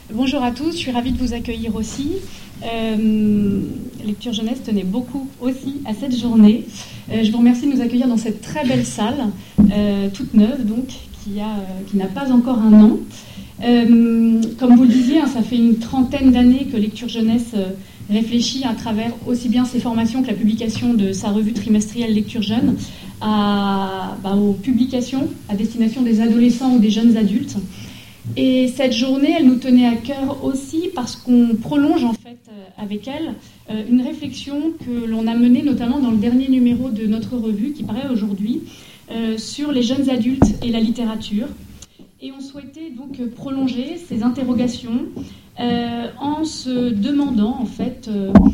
Bonjour à tous, je suis ravie de vous accueillir aussi. Lecture Jeunesse tenait beaucoup aussi à cette journée. Je vous remercie de nous accueillir dans cette très belle salle, toute neuve donc, qui n'a pas encore un an. Comme vous le disiez, ça fait une trentaine d'années que Lecture Jeunesse réfléchit à travers aussi bien ses formations que la publication de sa revue trimestrielle Lecture Jeune aux publications à destination des adolescents ou des jeunes adultes. Et cette journée, elle nous tenait à cœur aussi parce qu'on prolonge en fait avec elle une réflexion que l'on a menée notamment dans le dernier numéro de notre revue qui paraît aujourd'hui sur les jeunes adultes et la littérature. Et on souhaitait donc prolonger ces interrogations en se demandant en fait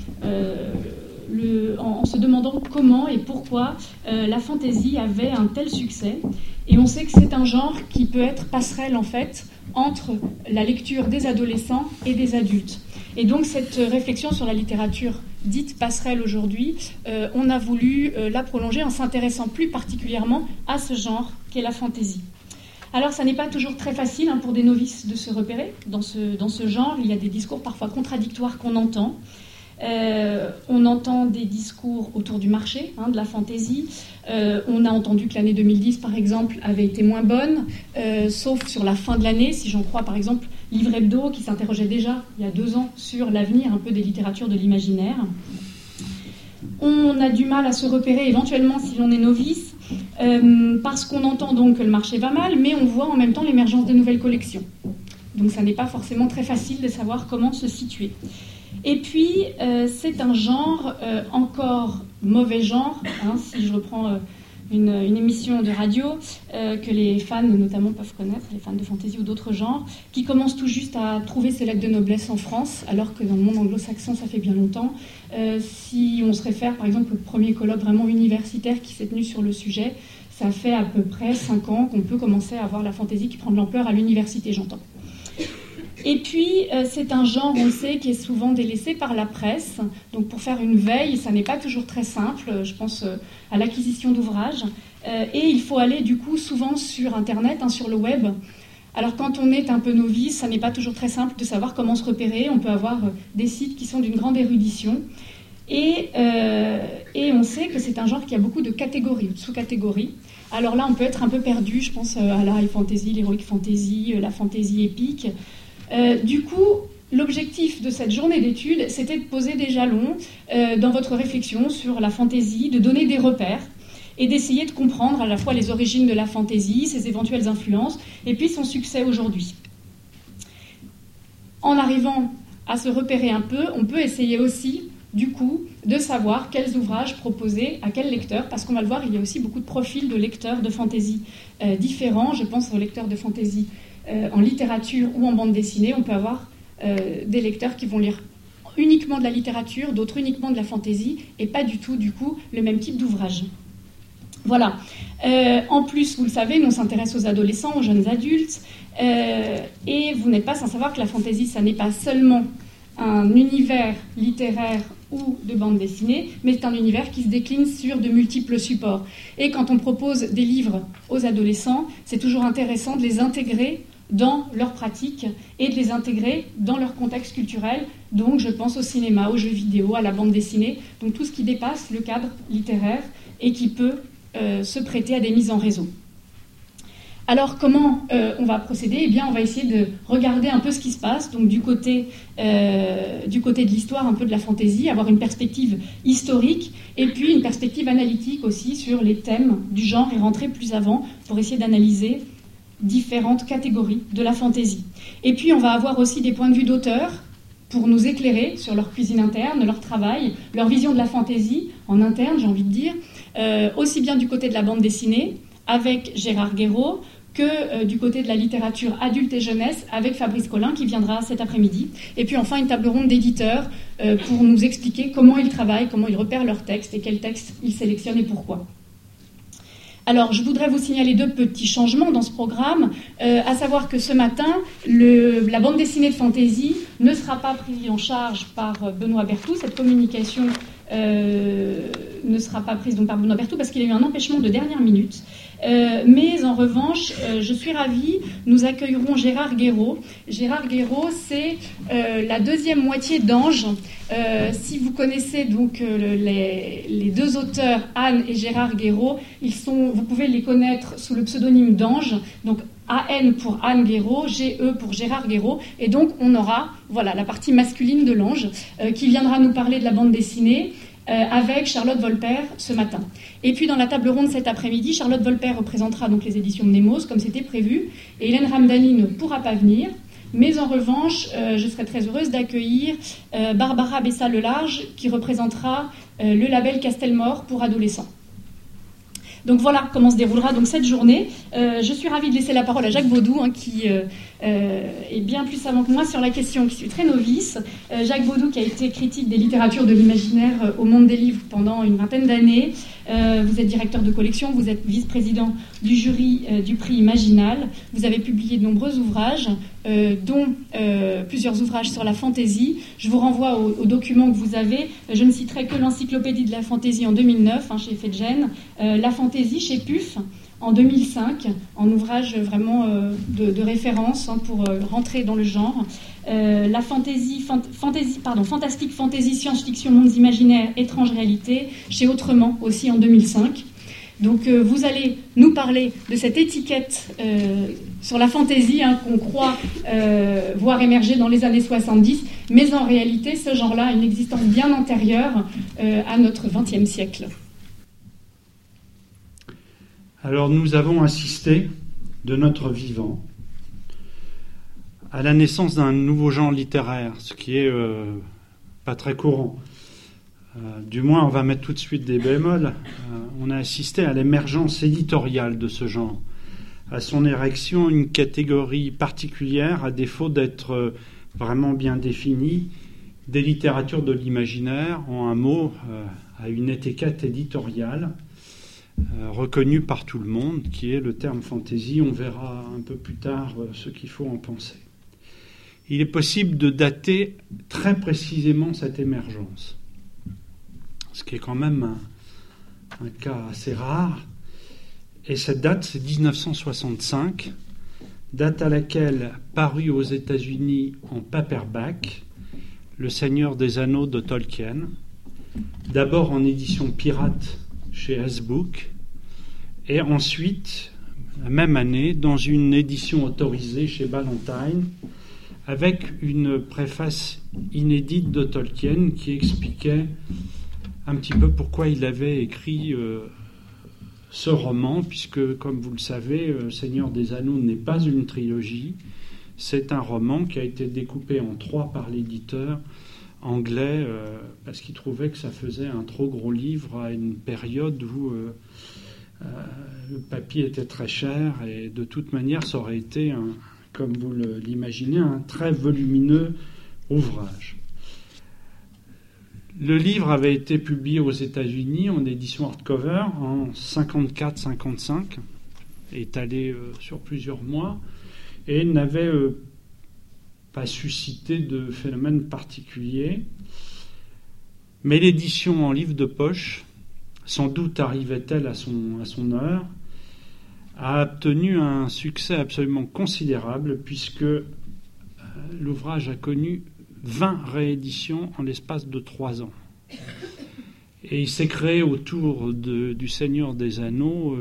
en se demandant comment et pourquoi la fantaisie avait un tel succès. Et on sait que c'est un genre qui peut être passerelle en fait entre la lecture des adolescents et des adultes. Et donc cette réflexion sur la littérature dite passerelle aujourd'hui, on a voulu la prolonger en s'intéressant plus particulièrement à ce genre qu'est la fantaisie. Alors ça n'est pas toujours très facile pour des novices de se repérer dans ce genre. Il y a des discours parfois contradictoires qu'on entend. On entend des discours autour du marché, de la fantaisie. On a entendu que l'année 2010, par exemple, avait été moins bonne, sauf sur la fin de l'année, si j'en crois, par exemple, Livre Hebdo, qui s'interrogeait déjà, il y a 2 ans, sur l'avenir un peu des littératures de l'imaginaire. On a du mal à se repérer, éventuellement, si l'on est novice, parce qu'on entend donc que le marché va mal, mais on voit en même temps l'émergence de nouvelles collections. Donc ça n'est pas forcément très facile de savoir comment se situer. Et puis, c'est un genre, encore mauvais genre, si je reprends une émission de radio que les fans notamment peuvent connaître, les fans de fantasy ou d'autres genres, qui commencent tout juste à trouver ses lettres de noblesse en France, alors que dans le monde anglo-saxon, ça fait bien longtemps. Si on se réfère, par exemple, au premier colloque vraiment universitaire qui s'est tenu sur le sujet, ça fait à peu près 5 ans qu'on peut commencer à voir la fantaisie qui prend de l'ampleur à l'université, j'entends. Et puis, c'est un genre, on le sait, qui est souvent délaissé par la presse. Donc, pour faire une veille, ça n'est pas toujours très simple. Je pense à l'acquisition d'ouvrages. Et il faut aller, du coup, souvent sur Internet, sur le web. Alors, quand on est un peu novice, ça n'est pas toujours très simple de savoir comment se repérer. On peut avoir des sites qui sont d'une grande érudition. Et on sait que c'est un genre qui a beaucoup de catégories ou de sous-catégories. Alors là, on peut être un peu perdu. Je pense à la high fantasy, l'heroic fantasy, la fantasy épique. Du coup, l'objectif de cette journée d'études, c'était de poser des jalons dans votre réflexion sur la fantaisie, de donner des repères et d'essayer de comprendre à la fois les origines de la fantaisie, ses éventuelles influences, et puis son succès aujourd'hui. En arrivant à se repérer un peu, on peut essayer aussi, du coup, de savoir quels ouvrages proposer à quels lecteurs, parce qu'on va le voir, il y a aussi beaucoup de profils de lecteurs de fantaisie différents. Je pense aux lecteurs de fantaisie en littérature ou en bande dessinée. On peut avoir des lecteurs qui vont lire uniquement de la littérature, d'autres uniquement de la fantaisie, et pas du tout, du coup, le même type d'ouvrage. Voilà. En plus, vous le savez, nous on s'intéresse aux adolescents, aux jeunes adultes, et vous n'êtes pas sans savoir que la fantaisie, ça n'est pas seulement un univers littéraire ou de bande dessinée, mais c'est un univers qui se décline sur de multiples supports. Et quand on propose des livres aux adolescents, c'est toujours intéressant de les intégrer dans leur pratique et de les intégrer dans leur contexte culturel. Donc je pense au cinéma, aux jeux vidéo, à la bande dessinée, donc tout ce qui dépasse le cadre littéraire et qui peut se prêter à des mises en réseau. Alors comment on va procéder ? Eh bien, on va essayer de regarder un peu ce qui se passe, donc du côté de l'histoire, un peu de la fantaisie, avoir une perspective historique et puis une perspective analytique aussi sur les thèmes du genre et rentrer plus avant pour essayer d'analyser différentes catégories de la fantaisie. Et puis, on va avoir aussi des points de vue d'auteurs pour nous éclairer sur leur cuisine interne, leur travail, leur vision de la fantaisie en interne, j'ai envie de dire, aussi bien du côté de la bande dessinée, avec Gérard Guéraud, que du côté de la littérature adulte et jeunesse, avec Fabrice Collin, qui viendra cet après-midi. Et puis enfin, une table ronde d'éditeurs pour nous expliquer comment ils travaillent, comment ils repèrent leurs textes et quels textes ils sélectionnent et pourquoi. Alors, je voudrais vous signaler 2 petits changements dans ce programme, à savoir que ce matin, la bande dessinée de fantaisie ne sera pas prise en charge par Benoît Berthoud. Cette communication ne sera pas prise donc par Benoît Berthoud parce qu'il a eu un empêchement de dernière minute. Mais en revanche, je suis ravie, nous accueillerons Gérard Guéraud. Gérard Guéraud, c'est la deuxième moitié d'Ange. Si vous connaissez donc les deux auteurs, Anne et Gérard Guéraud, vous pouvez les connaître sous le pseudonyme d'Ange. Donc AN pour Anne Guéraud, GE pour Gérard Guéraud, et donc on aura la partie masculine de l'Ange qui viendra nous parler de la bande dessinée avec Charlotte Volper ce matin. Et puis dans la table ronde cet après-midi, Charlotte Volper représentera donc les éditions de Nemos comme c'était prévu, et Hélène Ramdani ne pourra pas venir. Mais en revanche, je serai très heureuse d'accueillir Barbara Bessa-Lelarge qui représentera le label Castelmore pour adolescents. Donc voilà comment se déroulera donc cette journée. Je suis ravie de laisser la parole à Jacques Baudou, qui est bien plus savant que moi sur la question, qui suis très novice. Jacques Baudou qui a été critique des littératures de l'imaginaire au Monde des Livres pendant une vingtaine d'années. Vous êtes directeur de collection, vous êtes vice-président du jury du prix Imaginal. Vous avez publié de nombreux ouvrages, dont plusieurs ouvrages sur la fantaisie. Je vous renvoie aux documents que vous avez. Je ne citerai que l'encyclopédie de la fantaisie en 2009 chez Fedgen, la fantaisie chez PUF en 2005, en ouvrage vraiment de référence pour rentrer dans le genre. La fantastique fantasy, science-fiction, mondes imaginaires, étranges réalités, chez Autrement aussi en 2005. Donc vous allez nous parler de cette étiquette sur la fantaisie qu'on croit voir émerger dans les années 70, mais en réalité ce genre-là a une existence bien antérieure à notre XXe siècle. Alors nous avons assisté de notre vivant à la naissance d'un nouveau genre littéraire, ce qui est pas très courant. Du moins, on va mettre tout de suite des bémols. On a assisté à l'émergence éditoriale de ce genre, à son érection, une catégorie particulière, à défaut d'être vraiment bien définie, des littératures de l'imaginaire, en un mot, à une étiquette éditoriale reconnue par tout le monde, qui est le terme fantaisie. On verra un peu plus tard ce qu'il faut en penser. Il est possible de dater très précisément cette émergence, ce qui est quand même un cas assez rare. Et cette date, c'est 1965, date à laquelle parut aux États-Unis en paperback Le Seigneur des Anneaux de Tolkien, d'abord en édition pirate chez Hasbook, et ensuite, la même année, dans une édition autorisée chez Ballantine, avec une préface inédite de Tolkien qui expliquait un petit peu pourquoi il avait écrit ce roman, puisque, comme vous le savez, Seigneur des Anneaux n'est pas une trilogie, c'est un roman qui a été découpé en 3 par l'éditeur anglais, parce qu'il trouvait que ça faisait un trop gros livre à une période où le papier était très cher, et de toute manière, ça aurait été, comme vous l'imaginez, un très volumineux ouvrage. Le livre avait été publié aux États-Unis en édition hardcover en 54-55, étalé sur plusieurs mois, et n'avait pas suscité de phénomène particulier. Mais l'édition en livre de poche, sans doute arrivait-elle à son heure, a obtenu un succès absolument considérable, puisque l'ouvrage a connu 20 rééditions en l'espace de 3 ans. Et il s'est créé autour du Seigneur des Anneaux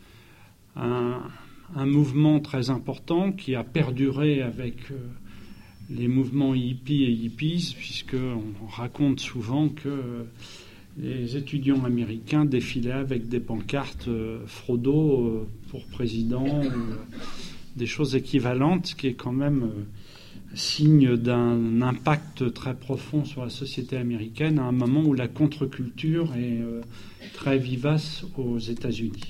un mouvement très important qui a perduré avec les mouvements hippies et hippies, puisqu'on raconte souvent que les étudiants américains défilaient avec des pancartes Frodo pour président, des choses équivalentes, ce qui est quand même signe d'un impact très profond sur la société américaine à un moment où la contre-culture est très vivace aux États-Unis.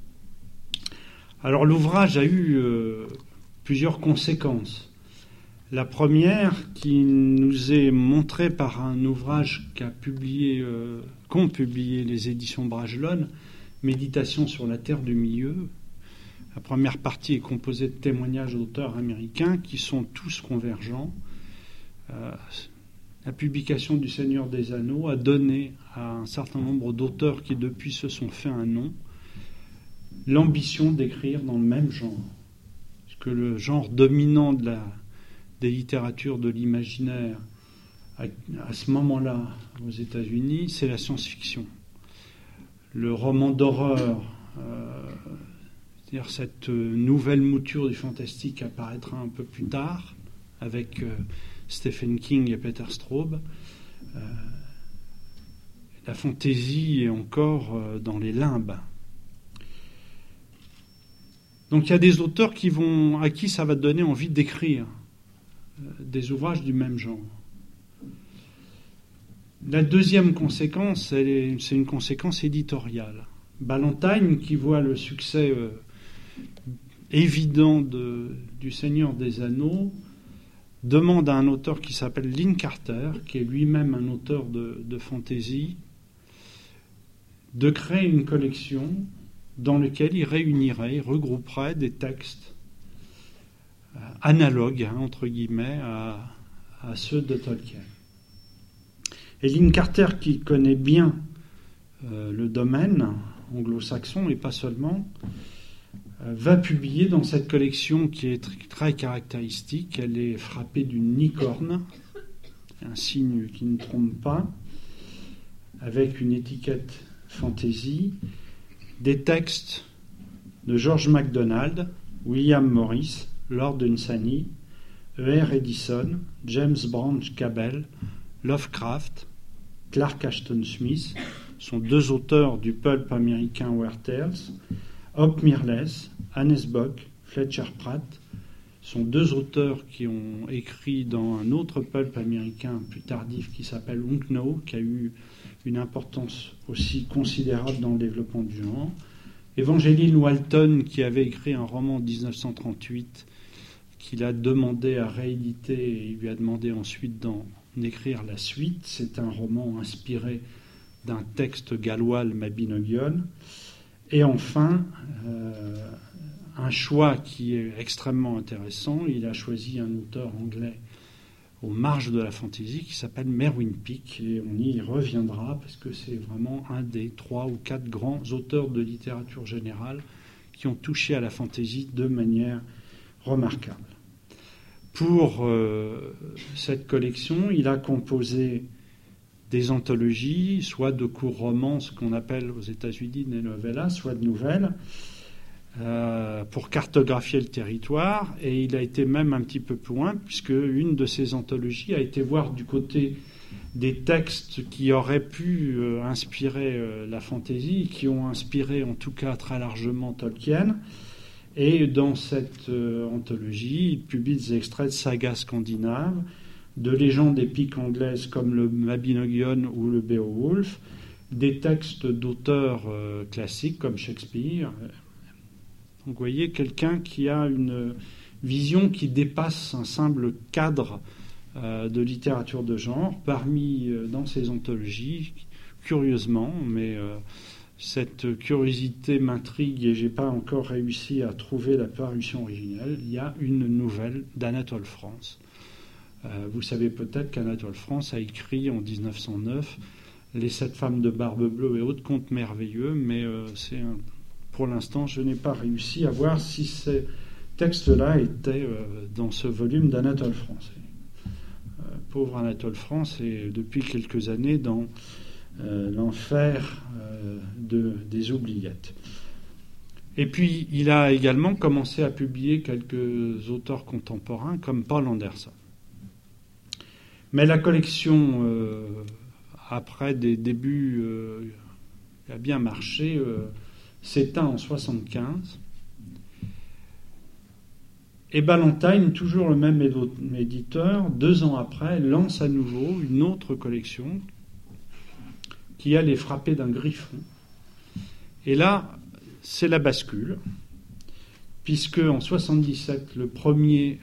Alors l'ouvrage a eu plusieurs conséquences. La première, qui nous est montrée par un ouvrage qu'ont publié les éditions Bragelonne, Méditation sur la Terre du Milieu. La première partie est composée de témoignages d'auteurs américains qui sont tous convergents. La publication du Seigneur des Anneaux a donné à un certain nombre d'auteurs qui depuis se sont fait un nom l'ambition d'écrire dans le même genre. Parce que le genre dominant des littératures de l'imaginaire à ce moment-là aux États-Unis, c'est la science-fiction. Le roman d'horreur, c'est-à-dire cette nouvelle mouture du fantastique apparaîtra un peu plus tard avec Stephen King et Peter Straub. La fantaisie est encore dans les limbes. Donc il y a des auteurs à qui ça va donner envie d'écrire des ouvrages du même genre. La deuxième conséquence, c'est une conséquence éditoriale. Ballantine, qui voit le succès évident du Seigneur des Anneaux, demande à un auteur qui s'appelle Lynn Carter, qui est lui-même un auteur de fantasy, de créer une collection dans laquelle il regrouperait des textes analogues, entre guillemets, à ceux de Tolkien. Et Lynn Carter, qui connaît bien le domaine anglo-saxon et pas seulement, va publier dans cette collection qui est très caractéristique. Elle est frappée d'une licorne, un signe qui ne trompe pas, avec une étiquette fantasy, des textes de George MacDonald, William Morris, Lord Dunsany, E.R. Edison, James Branch Cabell, Lovecraft, Clark Ashton Smith, sont deux auteurs du pulp américain Weird Tales. Hop Mirles, Hannes Bock, Fletcher Pratt sont deux auteurs qui ont écrit dans un autre pulp américain plus tardif qui s'appelle Unknown, qui a eu une importance aussi considérable dans le développement du genre. Evangeline Walton, qui avait écrit un roman en 1938, qu'il a demandé à rééditer et il lui a demandé ensuite d'en écrire la suite. C'est un roman inspiré d'un texte gallois, le Mabinogion. Et enfin, un choix qui est extrêmement intéressant, il a choisi un auteur anglais aux marges de la fantaisie qui s'appelle Merwin Peake, et on y reviendra parce que c'est vraiment un des 3 ou 4 grands auteurs de littérature générale qui ont touché à la fantaisie de manière remarquable. Pour cette collection, il a composé des anthologies, soit de courts romans, ce qu'on appelle aux États-Unis des novellas, soit de nouvelles, pour cartographier le territoire. Et il a été même un petit peu plus loin, puisque une de ces anthologies a été voir du côté des textes qui auraient pu inspirer la fantaisie, qui ont inspiré en tout cas très largement Tolkien. Et dans cette anthologie, il publie des extraits de sagas scandinaves, de légendes épiques anglaises comme le Mabinogion ou le Beowulf, des textes d'auteurs classiques comme Shakespeare. Donc vous voyez, quelqu'un qui a une vision qui dépasse un simple cadre de littérature de genre, dans ces anthologies, curieusement, mais cette curiosité m'intrigue et je n'ai pas encore réussi à trouver la parution originelle. Il y a une nouvelle d'Anatole France. Vous savez peut-être qu'Anatole France a écrit en 1909 Les 7 femmes de barbe bleue et autres contes merveilleux, mais pour l'instant, je n'ai pas réussi à voir si ces textes-là étaient dans ce volume d'Anatole France. Pauvre Anatole France est depuis quelques années dans l'enfer des oubliettes. Et puis, il a également commencé à publier quelques auteurs contemporains comme Paul Anderson. Mais la collection, après des débuts qui a bien marché, s'éteint en 1975. Et Ballantine, toujours le même éditeur, 2 ans après, lance à nouveau une autre collection qui allait frapper d'un griffon. Et là, c'est la bascule, puisque en 1977, le premier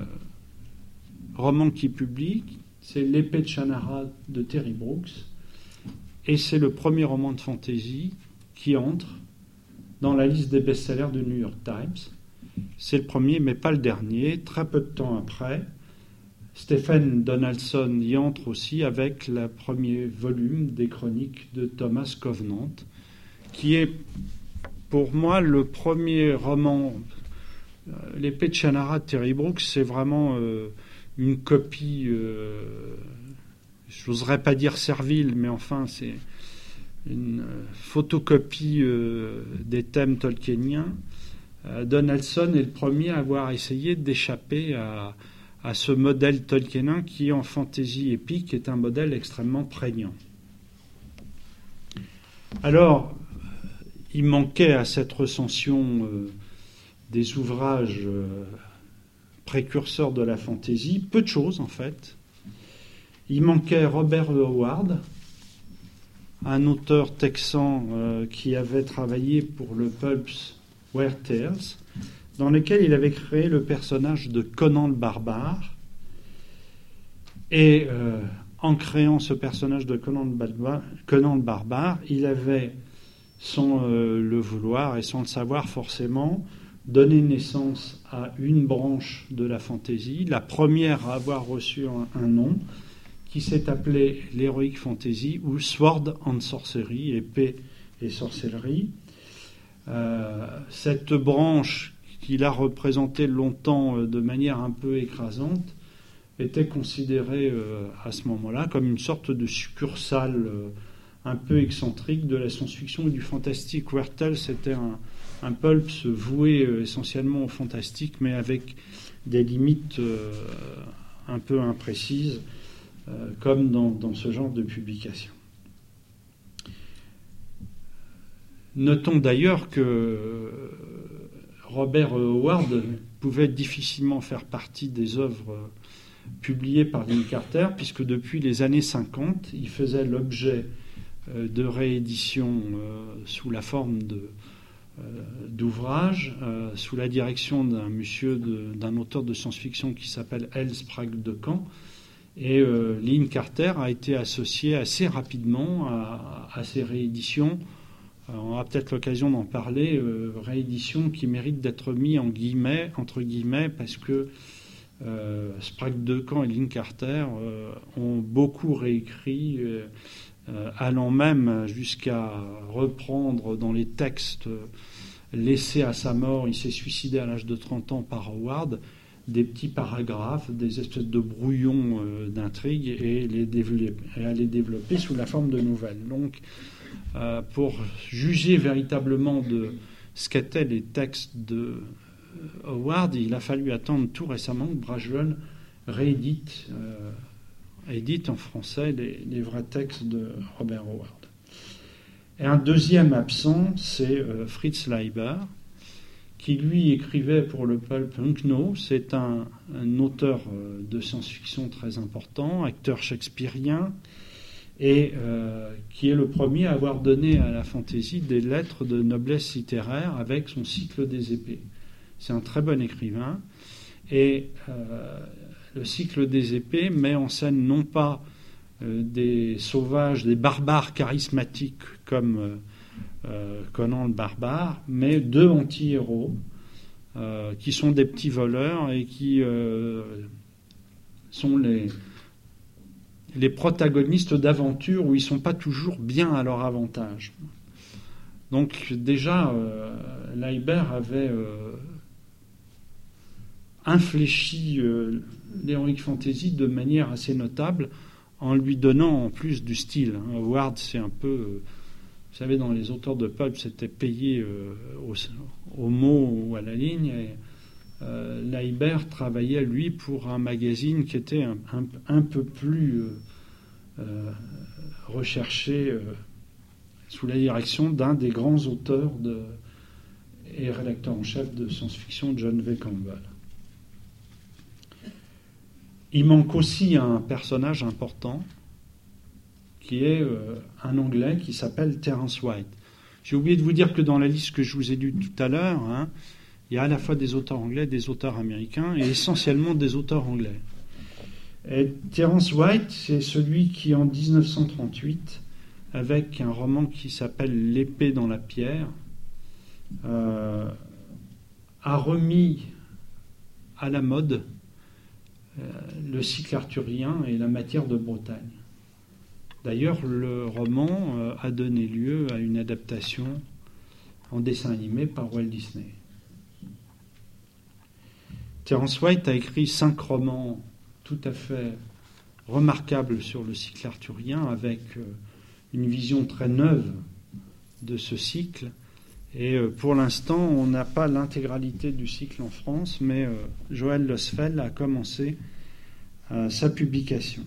roman qu'il publie, c'est L'épée de Shannara de Terry Brooks, et c'est le premier roman de fantasy qui entre dans la liste des best-sellers du New York Times. C'est le premier, mais pas le dernier. Très peu de temps après, Stephen Donaldson y entre aussi avec le premier volume des chroniques de Thomas Covenant, qui est pour moi, le premier roman, L'épée de Shannara de Terry Brooks, c'est vraiment une copie, j'oserais pas dire servile, mais enfin, c'est une photocopie des thèmes tolkieniens. Donaldson est le premier à avoir essayé d'échapper à ce modèle tolkienien qui, en fantasy épique, est un modèle extrêmement prégnant. Alors, il manquait à cette recension des ouvrages précurseurs de la fantasy peu de choses, en fait. Il manquait Robert E. Howard, un auteur texan qui avait travaillé pour le Pulp's Weird Tales, dans lequel il avait créé le personnage de Conan le Barbare. Et en créant ce personnage de Conan le Barbare, il avait, sans le vouloir et sans le savoir forcément, donné naissance à une branche de la fantasy, la première à avoir reçu un nom, qui s'est appelé l'Heroic Fantasy, ou Sword and Sorcery, épée et sorcellerie. Cette branche qu'il a représentée longtemps de manière un peu écrasante était considérée à ce moment-là comme une sorte de succursale un peu excentrique de la science-fiction et du fantastique. Weird Tales, c'était un pulp voué essentiellement au fantastique, mais avec des limites un peu imprécises, comme dans ce genre de publication. Notons d'ailleurs que Robert Howard pouvait difficilement faire partie des œuvres publiées par Lynn Carter, puisque depuis les années 50, il faisait l'objet de rééditions sous la forme d'ouvrages, sous la direction d'un auteur de science-fiction qui s'appelle L. Sprague de Camp. Et Lynn Carter a été associée assez rapidement à ces rééditions. On aura peut-être l'occasion d'en parler, rééditions qui méritent d'être mis entre guillemets, parce que Sprague de Camp et Lynn Carter ont beaucoup réécrit, allant même jusqu'à reprendre dans les textes laissés à sa mort, il s'est suicidé à l'âge de 30 ans par Howard, des petits paragraphes, des espèces de brouillons d'intrigues, et à les développer sous la forme de nouvelles. Donc, pour juger véritablement de ce qu'étaient les textes de Howard, il a fallu attendre tout récemment que Brajlon réédite en français les vrais textes de Robert Howard. Et un deuxième absent, c'est Fritz Leiber, qui lui écrivait pour le pulp Unkno. C'est un auteur de science-fiction très important, acteur shakespearien, et qui est le premier à avoir donné à la fantaisie des lettres de noblesse littéraire avec son cycle des épées. C'est un très bon écrivain, et le cycle des épées met en scène non pas des sauvages, des barbares charismatiques comme Conan le Barbare, mais deux anti-héros qui sont des petits voleurs et qui sont les protagonistes d'aventures où ils ne sont pas toujours bien à leur avantage. Donc déjà, Leiber avait infléchi l'Heroic Fantasy de manière assez notable en lui donnant en plus du style. Howard, c'est un peu... vous savez, dans les auteurs de pulp, c'était payé au mot ou à la ligne. Et Leiber travaillait, lui, pour un magazine qui était un peu plus recherché sous la direction d'un des grands auteurs et rédacteur en chef de science-fiction, John V. Campbell. Il manque aussi un personnage important qui est un Anglais qui s'appelle Terence White. J'ai oublié de vous dire que dans la liste que je vous ai lue tout à l'heure, il y a à la fois des auteurs anglais, des auteurs américains, et essentiellement des auteurs anglais. Et Terence White, c'est celui qui, en 1938, avec un roman qui s'appelle L'épée dans la pierre, a remis à la mode le cycle arthurien et la matière de Bretagne. D'ailleurs, le roman a donné lieu à une adaptation en dessin animé par Walt Disney. Terence White a écrit 5 romans tout à fait remarquables sur le cycle arthurien, avec une vision très neuve de ce cycle. Et pour l'instant, on n'a pas l'intégralité du cycle en France, mais Joël Losfeld a commencé sa publication.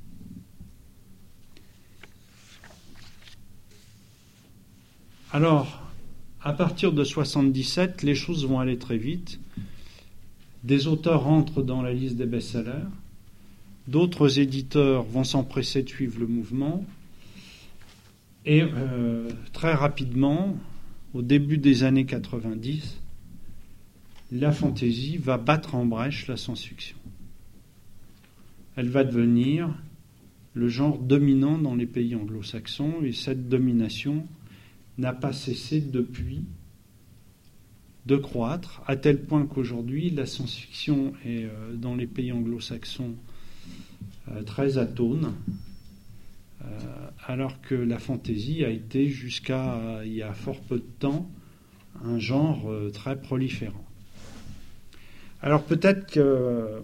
Alors, à partir de 1977, les choses vont aller très vite. Des auteurs entrent dans la liste des best-sellers. D'autres éditeurs vont s'empresser de suivre le mouvement. Et très rapidement, au début des années 90, la fantasy va battre en brèche la science-fiction. Elle va devenir le genre dominant dans les pays anglo-saxons, et cette domination n'a pas cessé depuis de croître, à tel point qu'aujourd'hui, la science-fiction est dans les pays anglo-saxons très atone, alors que la fantasy a été jusqu'à il y a fort peu de temps un genre très proliférant. Alors peut-être que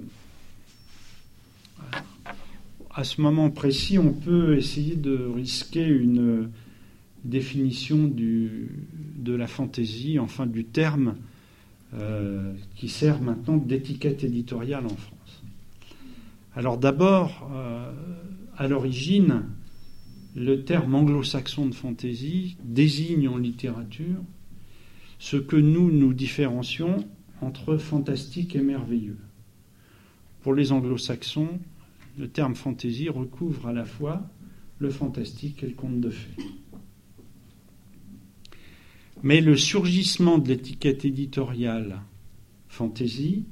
à ce moment précis, on peut essayer de risquer une définition de la fantaisie, enfin du terme qui sert maintenant d'étiquette éditoriale en France. Alors d'abord, à l'origine, le terme anglo-saxon de fantaisie désigne en littérature ce que nous différencions entre fantastique et merveilleux. Pour les anglo-saxons, le terme fantaisie recouvre à la fois le fantastique et le conte de fées. Mais le surgissement de l'étiquette éditoriale fantasy,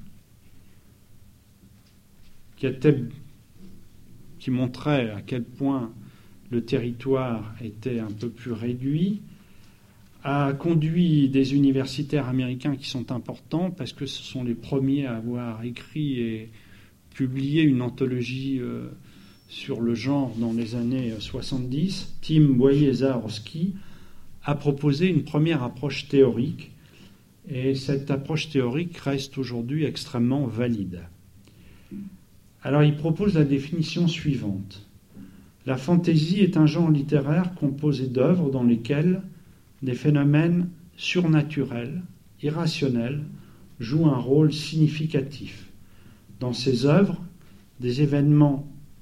qui montrait à quel point le territoire était un peu plus réduit, a conduit des universitaires américains qui sont importants parce que ce sont les premiers à avoir écrit et publié une anthologie sur le genre dans les années 70. Tim Boyer-Zaorski a proposé une première approche théorique, et cette approche théorique reste aujourd'hui extrêmement valide. Alors il propose la définition suivante. La fantaisie est un genre littéraire composé d'œuvres dans lesquelles des phénomènes surnaturels, irrationnels, jouent un rôle significatif. Dans ces œuvres, des événements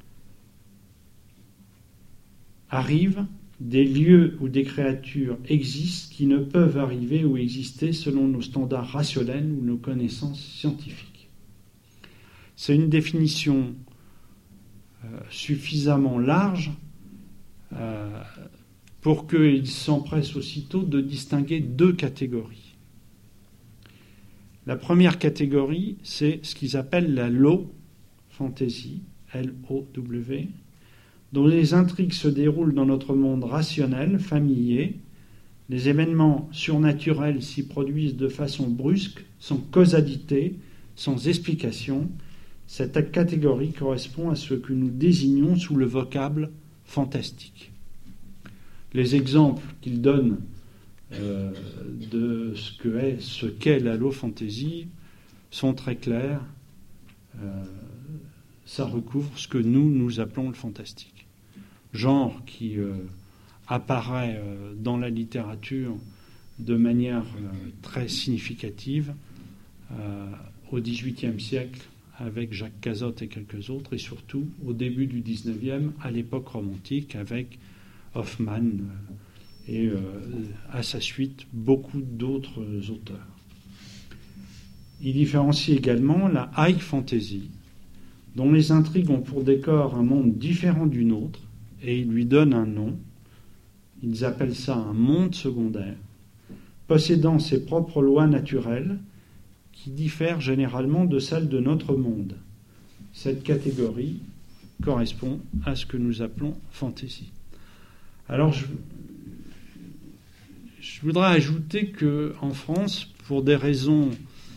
arrivent, des lieux ou des créatures existent qui ne peuvent arriver ou exister selon nos standards rationnels ou nos connaissances scientifiques. C'est une définition suffisamment large pour qu'il s'empresse aussitôt de distinguer 2 catégories. La première catégorie, c'est ce qu'ils appellent la low fantasy, L-O-W, dont les intrigues se déroulent dans notre monde rationnel, familier. Les événements surnaturels s'y produisent de façon brusque, sans causalité, sans explication. Cette catégorie correspond à ce que nous désignons sous le vocable fantastique. Les exemples qu'il donne de ce qu'est la low fantasy sont très clairs. Ça recouvre ce que nous appelons le fantastique. Genre qui apparaît dans la littérature de manière très significative au XVIIIe siècle avec Jacques Cazotte et quelques autres, et surtout au début du XIXe, à l'époque romantique, avec Hoffmann et à sa suite beaucoup d'autres auteurs. Il différencie également la high fantasy, dont les intrigues ont pour décor un monde différent du nôtre, et il lui donne un nom. Ils appellent ça un monde secondaire, possédant ses propres lois naturelles, qui diffèrent généralement de celles de notre monde. Cette catégorie correspond à ce que nous appelons fantasy. Alors, je voudrais ajouter qu'en France, pour des raisons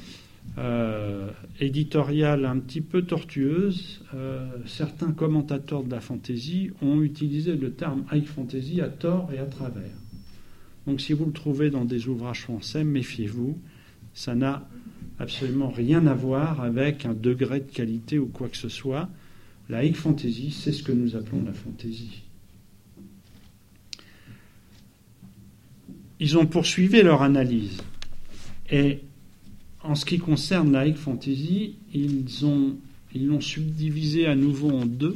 éditoriales un petit peu tortueuses, certains commentateurs de la fantasy ont utilisé le terme high fantasy à tort et à travers. Donc si vous le trouvez dans des ouvrages français, méfiez-vous, ça n'a absolument rien à voir avec un degré de qualité ou quoi que ce soit. La high fantasy, c'est ce que nous appelons la fantasy. Ils ont poursuivi leur analyse. Et en ce qui concerne la high fantasy, ils l'ont subdivisé à nouveau en deux,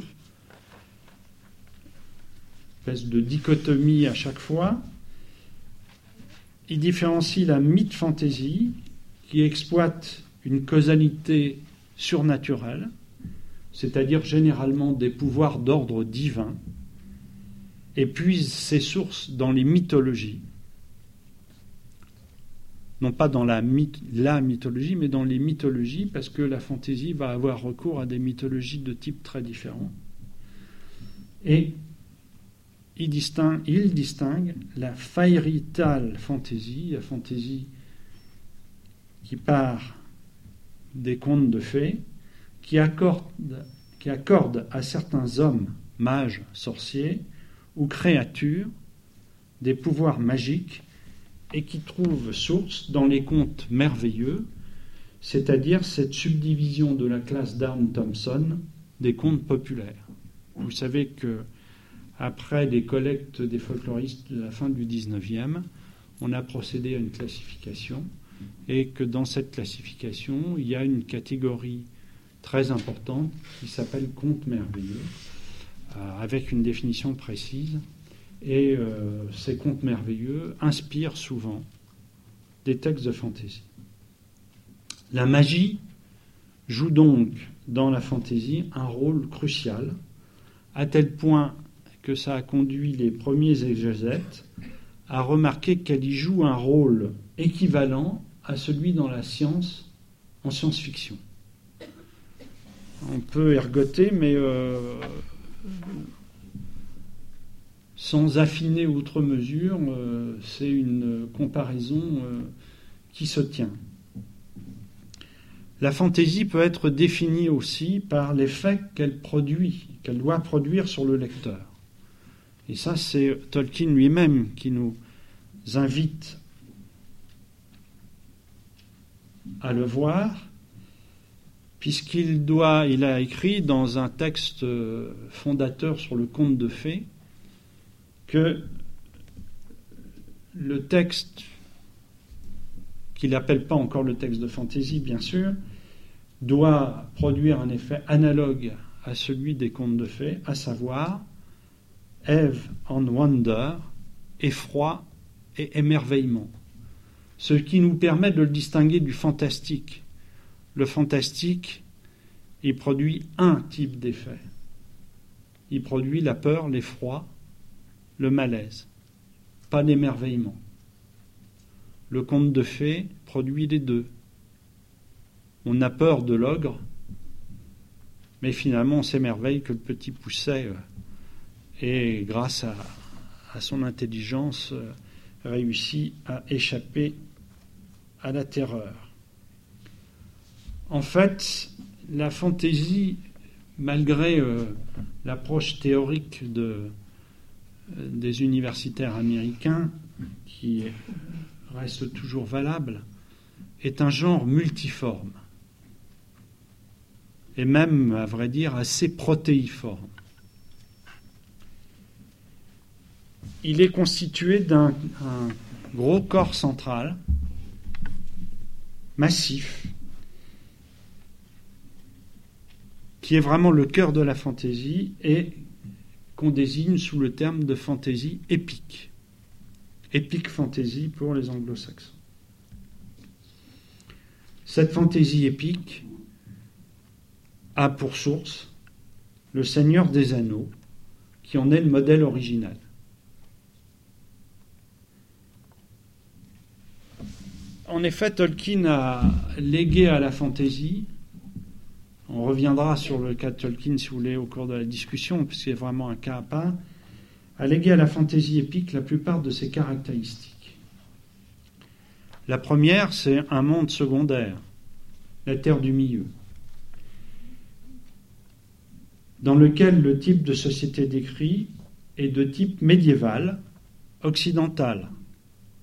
espèce de dichotomie à chaque fois. Ils différencient la myth fantasy, qui exploite une causalité surnaturelle, c'est-à-dire généralement des pouvoirs d'ordre divin, et puise ses sources dans les mythologies. Non pas dans la mythologie, mais dans les mythologies, parce que la fantaisie va avoir recours à des mythologies de type très différents. Et il distingue la fairy tale fantasy, la fantaisie qui part des contes de fées, qui accorde à certains hommes, mages, sorciers ou créatures des pouvoirs magiques et qui trouve source dans les contes merveilleux, c'est-à-dire cette subdivision de la classe d'Arne Thompson des contes populaires. Vous savez que après les collectes des folkloristes de la fin du XIXe, on a procédé à une classification et que dans cette classification, il y a une catégorie très importante qui s'appelle contes merveilleux, avec une définition précise. Et ces contes merveilleux inspirent souvent des textes de fantaisie. La magie joue donc dans la fantaisie un rôle crucial, à tel point que ça a conduit les premiers exégètes à remarquer qu'elle y joue un rôle équivalent à celui dans la science, en science-fiction. On peut ergoter, mais sans affiner outre mesure, c'est une comparaison qui se tient. La fantaisie peut être définie aussi par l'effet qu'elle doit produire sur le lecteur. Et ça, c'est Tolkien lui-même qui nous invite à le voir, puisqu'il a écrit dans un texte fondateur sur le conte de fées que le texte, qu'il n'appelle pas encore le texte de fantaisie, bien sûr, doit produire un effet analogue à celui des contes de fées, à savoir Ève en wonder, effroi et émerveillement. Ce qui nous permet de le distinguer du fantastique. Le fantastique, il produit un type d'effet. Il produit la peur, l'effroi, le malaise, pas l'émerveillement. Le conte de fées produit les deux. On a peur de l'ogre, mais finalement on s'émerveille que le petit Pousset et grâce à son intelligence réussit à échapper à la terreur. En fait, la fantaisie, malgré l'approche théorique des universitaires américains, qui reste toujours valable, est un genre multiforme, et même, à vrai dire, assez protéiforme. Il est constitué d'un gros corps central, massif, qui est vraiment le cœur de la fantaisie et qu'on désigne sous le terme de fantaisie épique. Epic fantasy pour les anglo-saxons. Cette fantaisie épique a pour source le Seigneur des Anneaux, qui en est le modèle original. En effet, Tolkien a légué à la fantaisie, on reviendra sur le cas de Tolkien si vous voulez au cours de la discussion, puisque c'est vraiment un cas à part, a légué à la fantaisie épique la plupart de ses caractéristiques. La première, c'est un monde secondaire, la Terre du Milieu, dans lequel le type de société décrit est de type médiéval, occidental,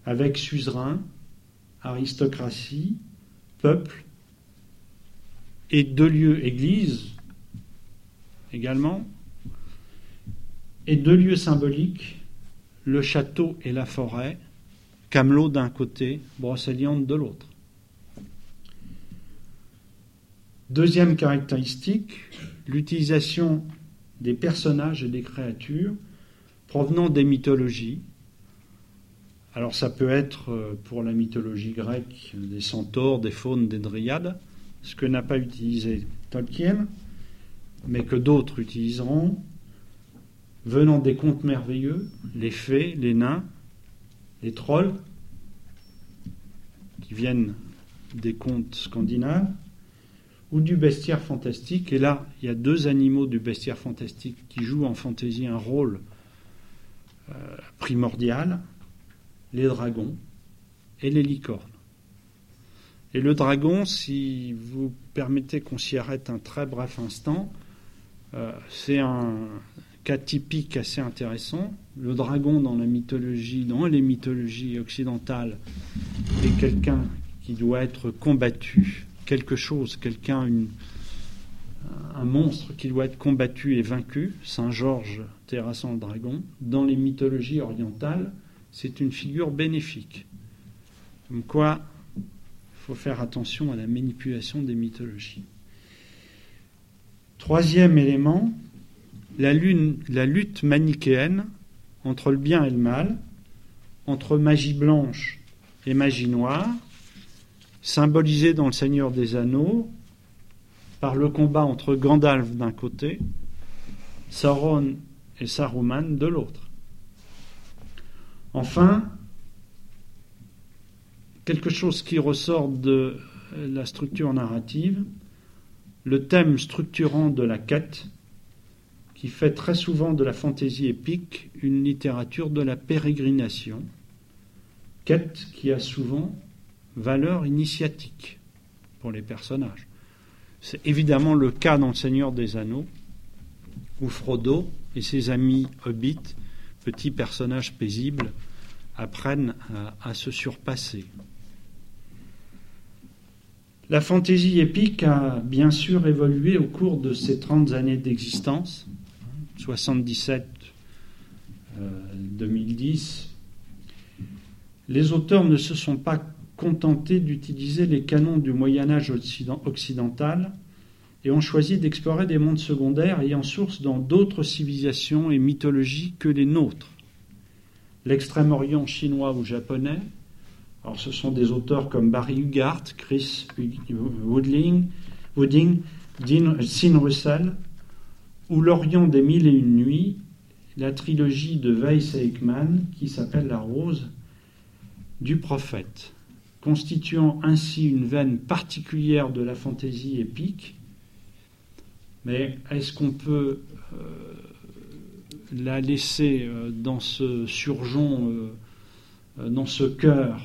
avec suzerain, aristocratie, peuple, et 2 lieux église également, et 2 lieux symboliques, le château et la forêt, Camelot d'un côté, Brocéliande de l'autre. Deuxième caractéristique, l'utilisation des personnages et des créatures provenant des mythologies. Alors ça peut être pour la mythologie grecque des centaures, des faunes, des dryades, ce que n'a pas utilisé Tolkien, mais que d'autres utiliseront, venant des contes merveilleux, les fées, les nains, les trolls, qui viennent des contes scandinaves, ou du bestiaire fantastique. Et là, il y a 2 animaux du bestiaire fantastique qui jouent en fantaisie un rôle primordial, les dragons et les licornes. Et le dragon, si vous permettez qu'on s'y arrête un très bref instant, c'est un cas typique assez intéressant. Le dragon dans les mythologies occidentales, est quelqu'un qui doit être combattu, un monstre qui doit être combattu et vaincu, Saint Georges terrassant le dragon. Dans les mythologies orientales, c'est une figure bénéfique. Comme quoi, il faut faire attention à la manipulation des mythologies. 3e élément, la lutte manichéenne entre le bien et le mal, entre magie blanche et magie noire, symbolisée dans le Seigneur des Anneaux par le combat entre Gandalf d'un côté, Sauron et Saruman de l'autre. Enfin, quelque chose qui ressort de la structure narrative, le thème structurant de la quête, qui fait très souvent de la fantaisie épique une littérature de la pérégrination, quête qui a souvent valeur initiatique pour les personnages. C'est évidemment le cas dans le Seigneur des Anneaux, où Frodo et ses amis hobbits, petits personnages paisibles, apprennent à se surpasser. La fantaisie épique a bien sûr évolué au cours de ces 30 années d'existence, 77-2010. Les auteurs ne se sont pas contentés d'utiliser les canons du Moyen-Âge occidental et ont choisi d'explorer des mondes secondaires ayant source dans d'autres civilisations et mythologies que les nôtres. L'extrême-orient chinois ou japonais, alors ce sont des auteurs comme Barry Huggart, Chris Wooding, Dean Russell, ou l'Orient des 1001 nuits, la trilogie de Weiss et Ekman qui s'appelle La Rose du prophète, constituant ainsi une veine particulière de la fantaisie épique. Mais est-ce qu'on peut la laisser dans ce surjon, dans ce cœur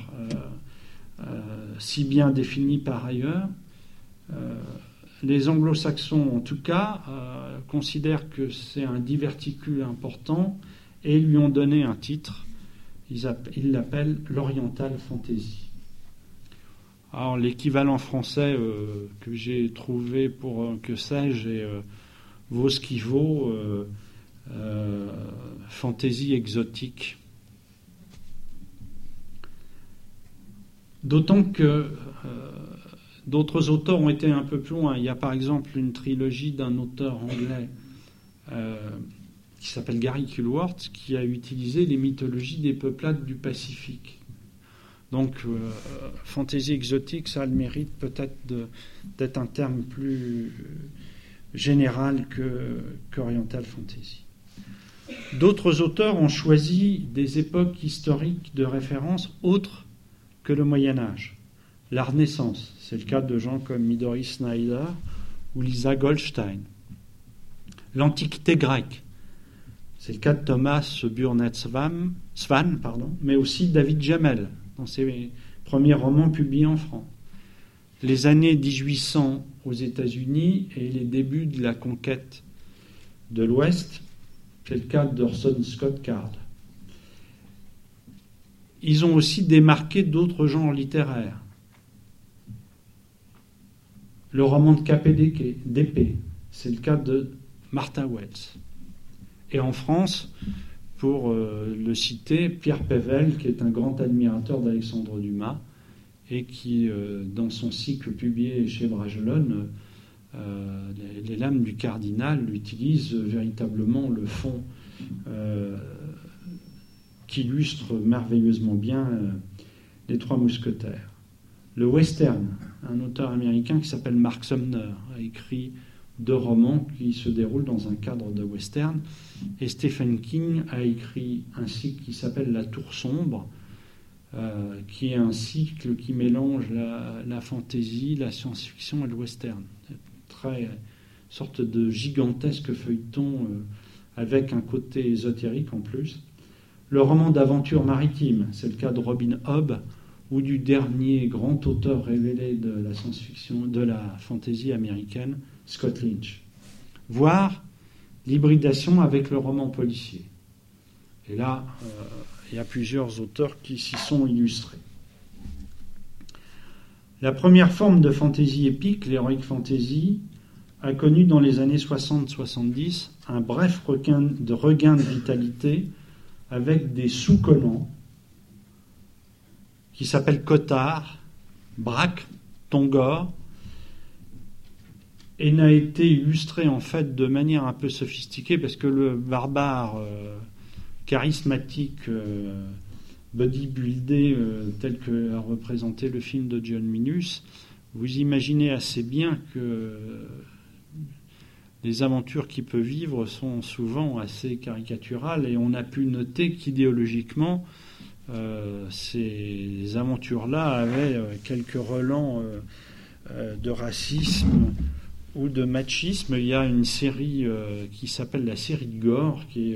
si bien défini par ailleurs? Les anglo-saxons, en tout cas, considèrent que c'est un diverticule important et lui ont donné un titre. Ils l'appellent l'Oriental Fantasy. Alors, l'équivalent français que j'ai trouvé pour, que sais-je, vaut ce qu'il vaut, fantaisie exotique. D'autant que d'autres auteurs ont été un peu plus loin. Il y a par exemple une trilogie d'un auteur anglais qui s'appelle Gary Kulworth, qui a utilisé les mythologies des peuplades du Pacifique. Donc, fantaisie exotique, ça a le mérite peut-être d'être un terme plus général qu'oriental fantasy. D'autres auteurs ont choisi des époques historiques de référence autres que le Moyen-Âge. La Renaissance, c'est le cas de gens comme Midori Snyder ou Lisa Goldstein. L'Antiquité grecque, c'est le cas de Thomas Burnett-Swan, mais aussi David Jamel, dans ses premiers romans publiés en France. Les années 1800 aux États-Unis et les débuts de la conquête de l'Ouest, c'est le cas d'Orson Scott Card. ils ont aussi démarqué d'autres genres littéraires. Le roman de cap et d'épée, c'est le cas de Martha Wells. Et en France, pour le citer, Pierre Pével, qui est un grand admirateur d'Alexandre Dumas, et qui, dans son cycle publié chez Bragelonne, les lames du cardinal, utilise véritablement le fond qui illustre merveilleusement bien les Trois Mousquetaires. Le western, un auteur américain qui s'appelle Mark Sumner a écrit 2 romans qui se déroulent dans un cadre de western, et Stephen King a écrit un cycle qui s'appelle La Tour sombre, qui est un cycle qui mélange la fantaisie, la science-fiction et le western. Très sorte de gigantesque feuilleton avec un côté ésotérique en plus. Le roman d'aventure maritime, c'est le cas de Robin Hobb, ou du dernier grand auteur révélé de la science-fiction, de la fantaisie américaine, Scott Lynch. Voire l'hybridation avec le roman policier. Et là, il y a plusieurs auteurs qui s'y sont illustrés. La première forme de fantaisie épique, l'heroic fantasy, a connu dans les années 60-70 un bref regain de vitalité avec des sous-collants qui s'appellent Cottard, Braque, Tongor, et n'a été illustré en fait de manière un peu sophistiquée parce que le barbare charismatique bodybuildé tel que a représenté le film de John Minus, vous imaginez assez bien que les aventures qu'il peut vivre sont souvent assez caricaturales, et on a pu noter qu'idéologiquement ces aventures-là avaient quelques relents de racisme ou de machisme. Il y a une série qui s'appelle la série de Gore, qui est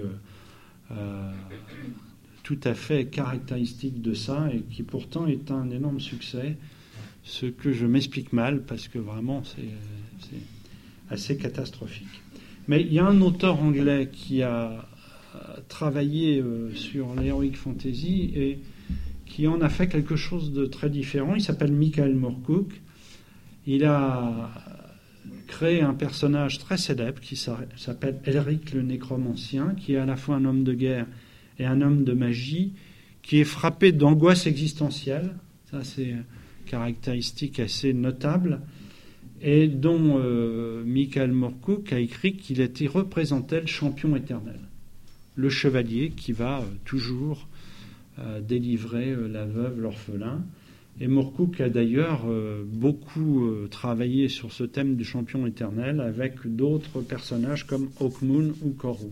tout à fait caractéristique de ça, et qui pourtant est un énorme succès, ce que je m'explique mal, parce que vraiment c'est assez catastrophique. Mais il y a un auteur anglais qui a travaillé sur l'heroic fantasy et qui en a fait quelque chose de très différent. Il s'appelle Michael Moorcock. Il a créé un personnage très célèbre qui s'appelle Elric le Nécromancien, qui est à la fois un homme de guerre et un homme de magie, qui est frappé d'angoisse existentielle. Ça, c'est une caractéristique assez notable, et dont Michael Moorcock a écrit qu'il représentait le champion éternel, le chevalier qui va toujours délivrer la veuve, l'orphelin. Et Moorcock a d'ailleurs beaucoup travaillé sur ce thème du champion éternel avec d'autres personnages comme Hawkmoon ou Corum.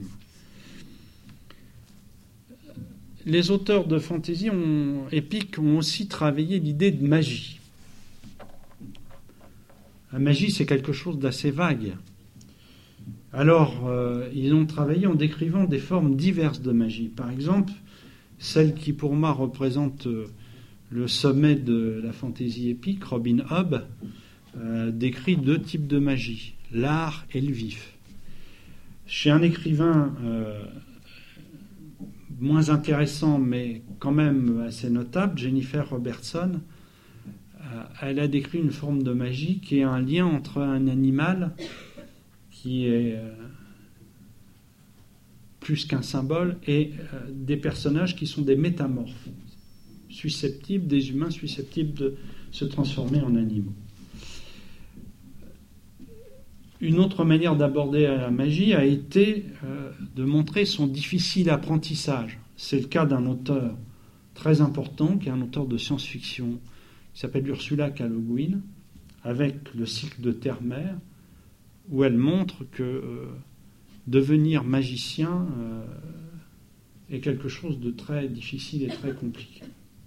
Les auteurs de fantasy épiques ont aussi travaillé l'idée de magie. La magie, c'est quelque chose d'assez vague. Alors, ils ont travaillé en décrivant des formes diverses de magie. Par exemple, celle qui, pour moi, représente le sommet de la fantaisie épique, Robin Hobb, décrit 2 types de magie, l'art et le vif. Chez un écrivain moins intéressant, mais quand même assez notable, Jennifer Robertson, elle a décrit une forme de magie qui est un lien entre un animal qui est plus qu'un symbole et des personnages qui sont des métamorphes, susceptibles, des humains susceptibles de se transformer en animaux. Une autre manière d'aborder la magie a été de montrer son difficile apprentissage. C'est le cas d'un auteur très important, qui est un auteur de science-fiction, qui s'appelle Ursula K. Le Guin, avec le cycle de Terre-Mer, où elle montre que devenir magicien est quelque chose de très difficile et très compliqué.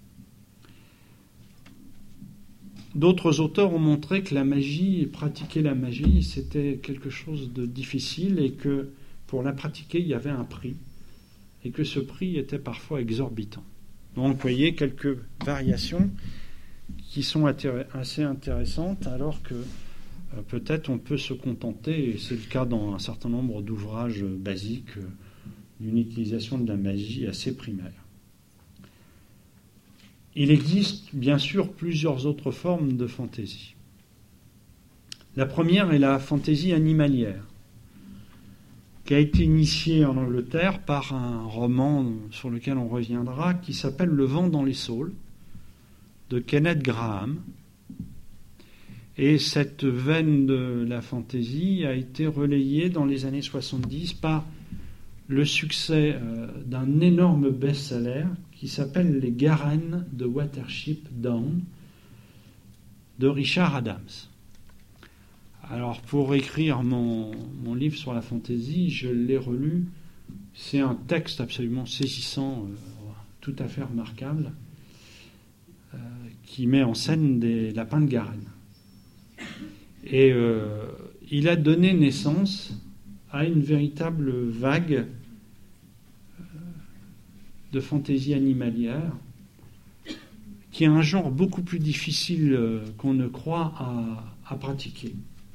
D'autres auteurs ont montré que la magie, pratiquer la magie, c'était quelque chose de difficile et que pour la pratiquer, il y avait un prix et que ce prix était parfois exorbitant. Donc, vous voyez quelques variations qui sont assez intéressantes, alors que peut-être on peut se contenter, et c'est le cas dans un certain nombre d'ouvrages basiques, d'une utilisation de la magie assez primaire. Il existe bien sûr plusieurs autres formes de fantaisie. La première est la fantaisie animalière, qui a été initiée en Angleterre par un roman sur lequel on reviendra, qui s'appelle Le vent dans les saules, de Kenneth Grahame. Et cette veine de la fantaisie a été relayée dans les années 70 par le succès d'un énorme best-seller qui s'appelle Les Garennes de Watership Down de Richard Adams. Alors, pour écrire mon livre sur la fantaisie, je l'ai relu. C'est un texte absolument saisissant, tout à fait remarquable, qui met en scène des lapins de Garenne. Et il a donné naissance à une véritable vague de fantaisie animalière, qui est un genre beaucoup plus difficile qu'on ne croit à pratiquer.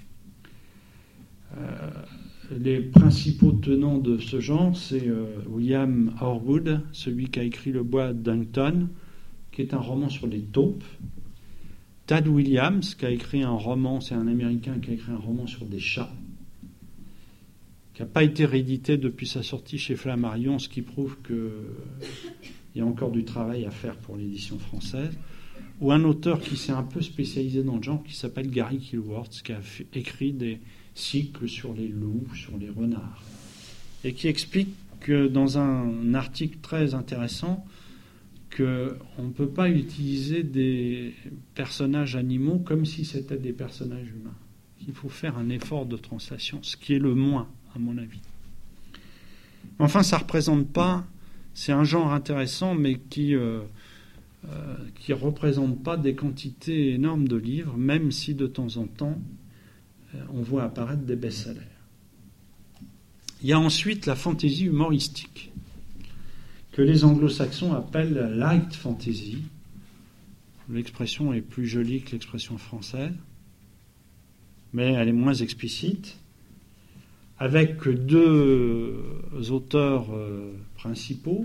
Les principaux tenants de ce genre, c'est William Horwood, celui qui a écrit Le bois d'Uncton, qui est un roman sur les taupes. Tad Williams, qui a écrit un roman, c'est un Américain qui a écrit un roman sur des chats, qui n'a pas été réédité depuis sa sortie chez Flammarion, ce qui prouve qu'il y a encore du travail à faire pour l'édition française. Ou un auteur qui s'est un peu spécialisé dans le genre, qui s'appelle Gary Kilworth, qui a écrit des cycles sur les loups, sur les renards, et qui explique que dans un article très intéressant qu'on ne peut pas utiliser des personnages animaux comme si c'était des personnages humains. Il faut faire un effort de translation, ce qui est le moins, à mon avis. Enfin, ça ne représente pas, c'est un genre intéressant, mais qui représente pas des quantités énormes de livres, même si de temps en temps, on voit apparaître des best-sellers. Il y a ensuite la fantaisie humoristique, que les anglo-saxons appellent light fantasy. L'expression est plus jolie que l'expression française, mais elle est moins explicite, avec deux auteurs principaux.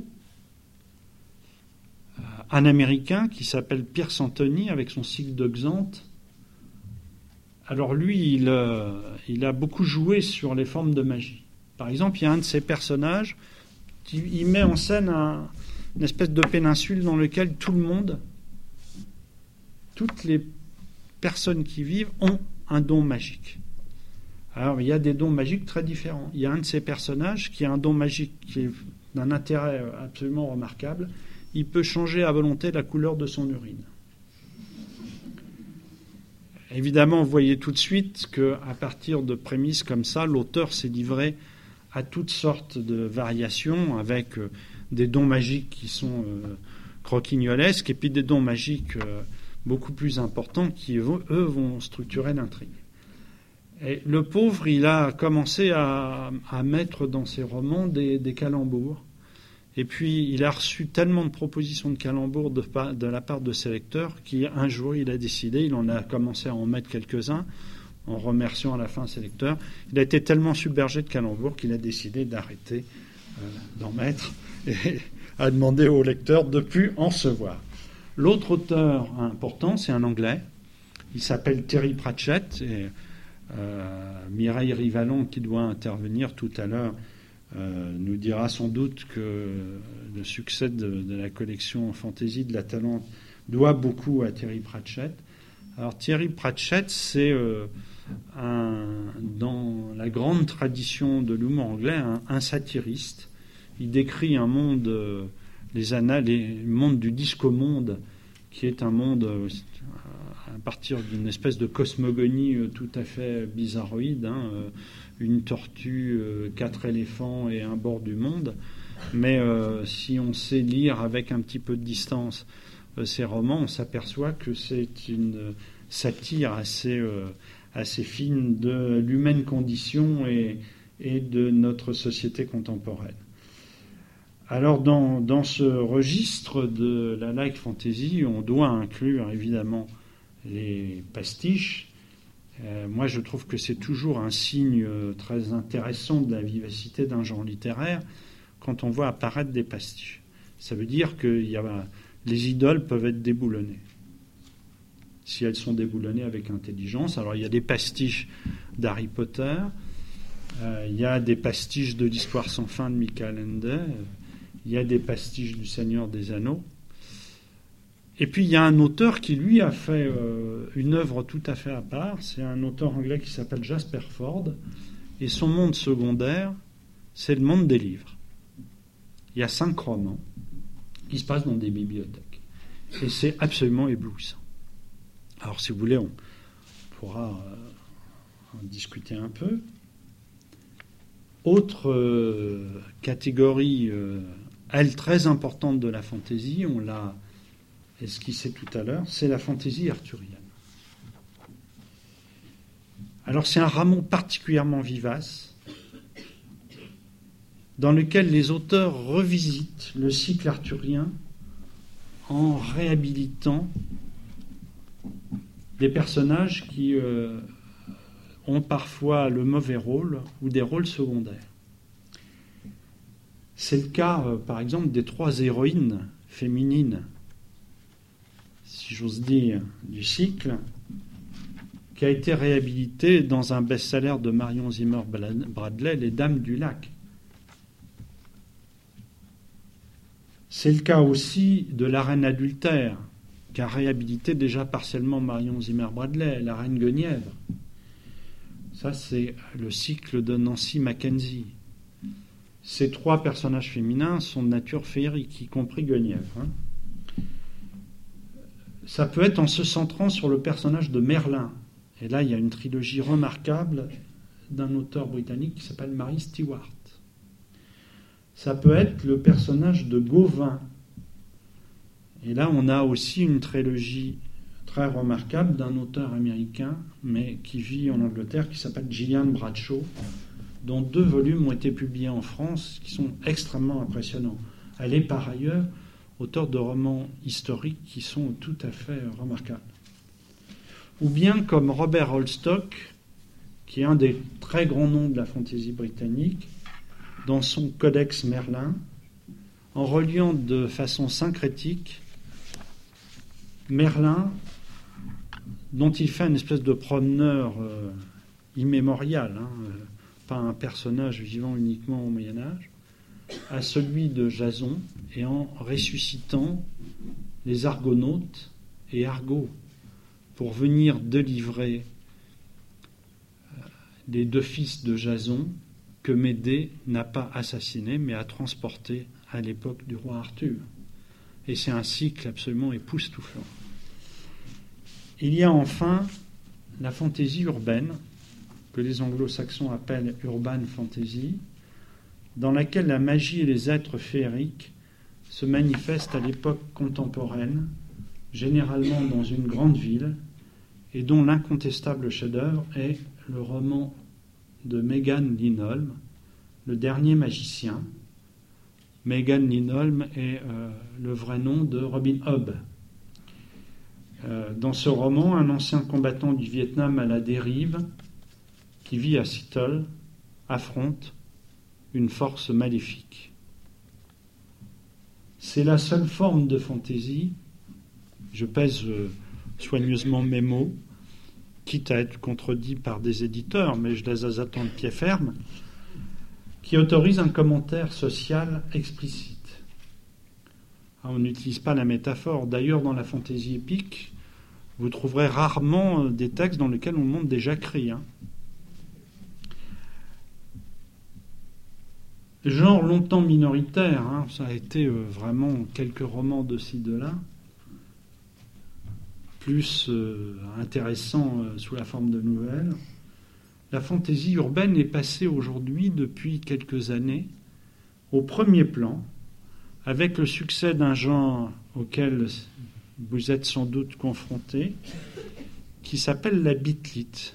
Un Américain qui s'appelle Pierce Anthony, avec son cycle de Xanthe. Alors lui, il a beaucoup joué sur les formes de magie. Par exemple, il y a un de ses personnages qui met en scène une espèce de péninsule dans laquelle tout le monde, toutes les personnes qui vivent ont un don magique. Alors, il y a des dons magiques très différents. Il y a un de ces personnages qui a un don magique qui est d'un intérêt absolument remarquable. Il peut changer à volonté la couleur de son urine. Évidemment, vous voyez tout de suite qu'à partir de prémices comme ça, l'auteur s'est livré à toutes sortes de variations avec des dons magiques qui sont croquignolesques et puis des dons magiques beaucoup plus importants qui, eux, vont structurer l'intrigue. Et le pauvre, il a commencé à mettre dans ses romans des calembours. Et puis, il a reçu tellement de propositions de calembours de la part de ses lecteurs qu'un jour, il a décidé, il en a commencé à en mettre quelques-uns, en remerciant à la fin ses lecteurs. Il a été tellement submergé de calembours qu'il a décidé d'arrêter d'en mettre et a demandé aux lecteurs de ne plus en recevoir. L'autre auteur important, c'est un Anglais. Il s'appelle Terry Pratchett. Et Mireille Rivalon, qui doit intervenir tout à l'heure, nous dira sans doute que le succès de la collection Fantasy de la Talente doit beaucoup à Terry Pratchett. Alors Terry Pratchett, c'est dans la grande tradition de l'humour anglais, un satiriste. Il décrit un monde, le monde du disco-monde, qui est un monde à partir d'une espèce de cosmogonie tout à fait bizarroïde, une tortue, 4 éléphants et un bord du monde. Mais si on sait lire avec un petit peu de distance ces romans, on s'aperçoit que c'est une satire assez fine de l'humaine condition et de notre société contemporaine. Alors dans ce registre de la light fantasy, on doit inclure évidemment les pastiches. Moi, je trouve que c'est toujours un signe très intéressant de la vivacité d'un genre littéraire quand on voit apparaître des pastiches. Ça veut dire que les idoles peuvent être déboulonnées. Si elles sont déboulonnées avec intelligence. Alors il y a des pastiches d'Harry Potter, il y a des pastiches de l'Histoire sans fin de Michael Ende, il y a des pastiches du Seigneur des Anneaux. Et puis il y a un auteur qui lui a fait une œuvre tout à fait à part, c'est un auteur anglais qui s'appelle Jasper Fforde, et son monde secondaire, c'est le monde des livres. Il y a 5 romans qui se passent dans des bibliothèques. Et c'est absolument éblouissant. Alors si vous voulez, on pourra en discuter un peu. Autre catégorie, elle, très importante de la fantaisie, on l'a esquissé tout à l'heure, c'est la fantaisie arthurienne. Alors c'est un rameau particulièrement vivace, dans lequel les auteurs revisitent le cycle arthurien en réhabilitant des personnages qui ont parfois le mauvais rôle ou des rôles secondaires. C'est le cas, par exemple, des 3 héroïnes féminines, si j'ose dire, du cycle, qui a été réhabilité dans un best-seller de Marion Zimmer Bradley, Les Dames du Lac. C'est le cas aussi de La Reine adultère, qui a réhabilité déjà partiellement Marion Zimmer Bradley, La Reine Guenièvre. Ça, c'est le cycle de Nancy Mackenzie. Ces 3 personnages féminins sont de nature féerique, y compris Guenièvre. Ça peut être en se centrant sur le personnage de Merlin. Et là, il y a une trilogie remarquable d'un auteur britannique qui s'appelle Mary Stewart. Ça peut être le personnage de Gauvin. Et là, on a aussi une trilogie très remarquable d'un auteur américain, mais qui vit en Angleterre, qui s'appelle Gillian Bradshaw, dont 2 volumes ont été publiés en France, qui sont extrêmement impressionnants. Elle est par ailleurs auteur de romans historiques qui sont tout à fait remarquables. Ou bien comme Robert Holstock, qui est un des très grands noms de la fantaisie britannique, dans son Codex Merlin, en reliant de façon syncrétique Merlin, dont il fait une espèce de promeneur immémorial, pas un personnage vivant uniquement au Moyen-Âge, à celui de Jason, et en ressuscitant les Argonautes et Argo, pour venir délivrer les 2 fils de Jason que Médée n'a pas assassinés, mais a transportés à l'époque du roi Arthur. Et c'est un cycle absolument époustouflant. Il y a enfin la fantaisie urbaine, que les anglo-saxons appellent urban fantasy, dans laquelle la magie et les êtres féeriques se manifestent à l'époque contemporaine, généralement dans une grande ville, et dont l'incontestable chef-d'œuvre est le roman de Megan Lindholm, Le Dernier Magicien. Megan Lindholm est le vrai nom de Robin Hobb. Dans ce roman, un ancien combattant du Vietnam à la dérive, qui vit à Seattle, affronte une force maléfique. C'est la seule forme de fantaisie, je pèse soigneusement mes mots, quitte à être contredit par des éditeurs, mais je les attends de pied ferme, qui autorise un commentaire social explicite. On n'utilise pas la métaphore. D'ailleurs, dans la fantaisie épique, vous trouverez rarement des textes dans lesquels on montre des jacqueries. Genre longtemps minoritaire, ça a été vraiment quelques romans de ci, de là, plus intéressant sous la forme de nouvelles. La fantaisie urbaine est passée aujourd'hui, depuis quelques années, au premier plan, avec le succès d'un genre auquel vous êtes sans doute confrontés, qui s'appelle la bitlite,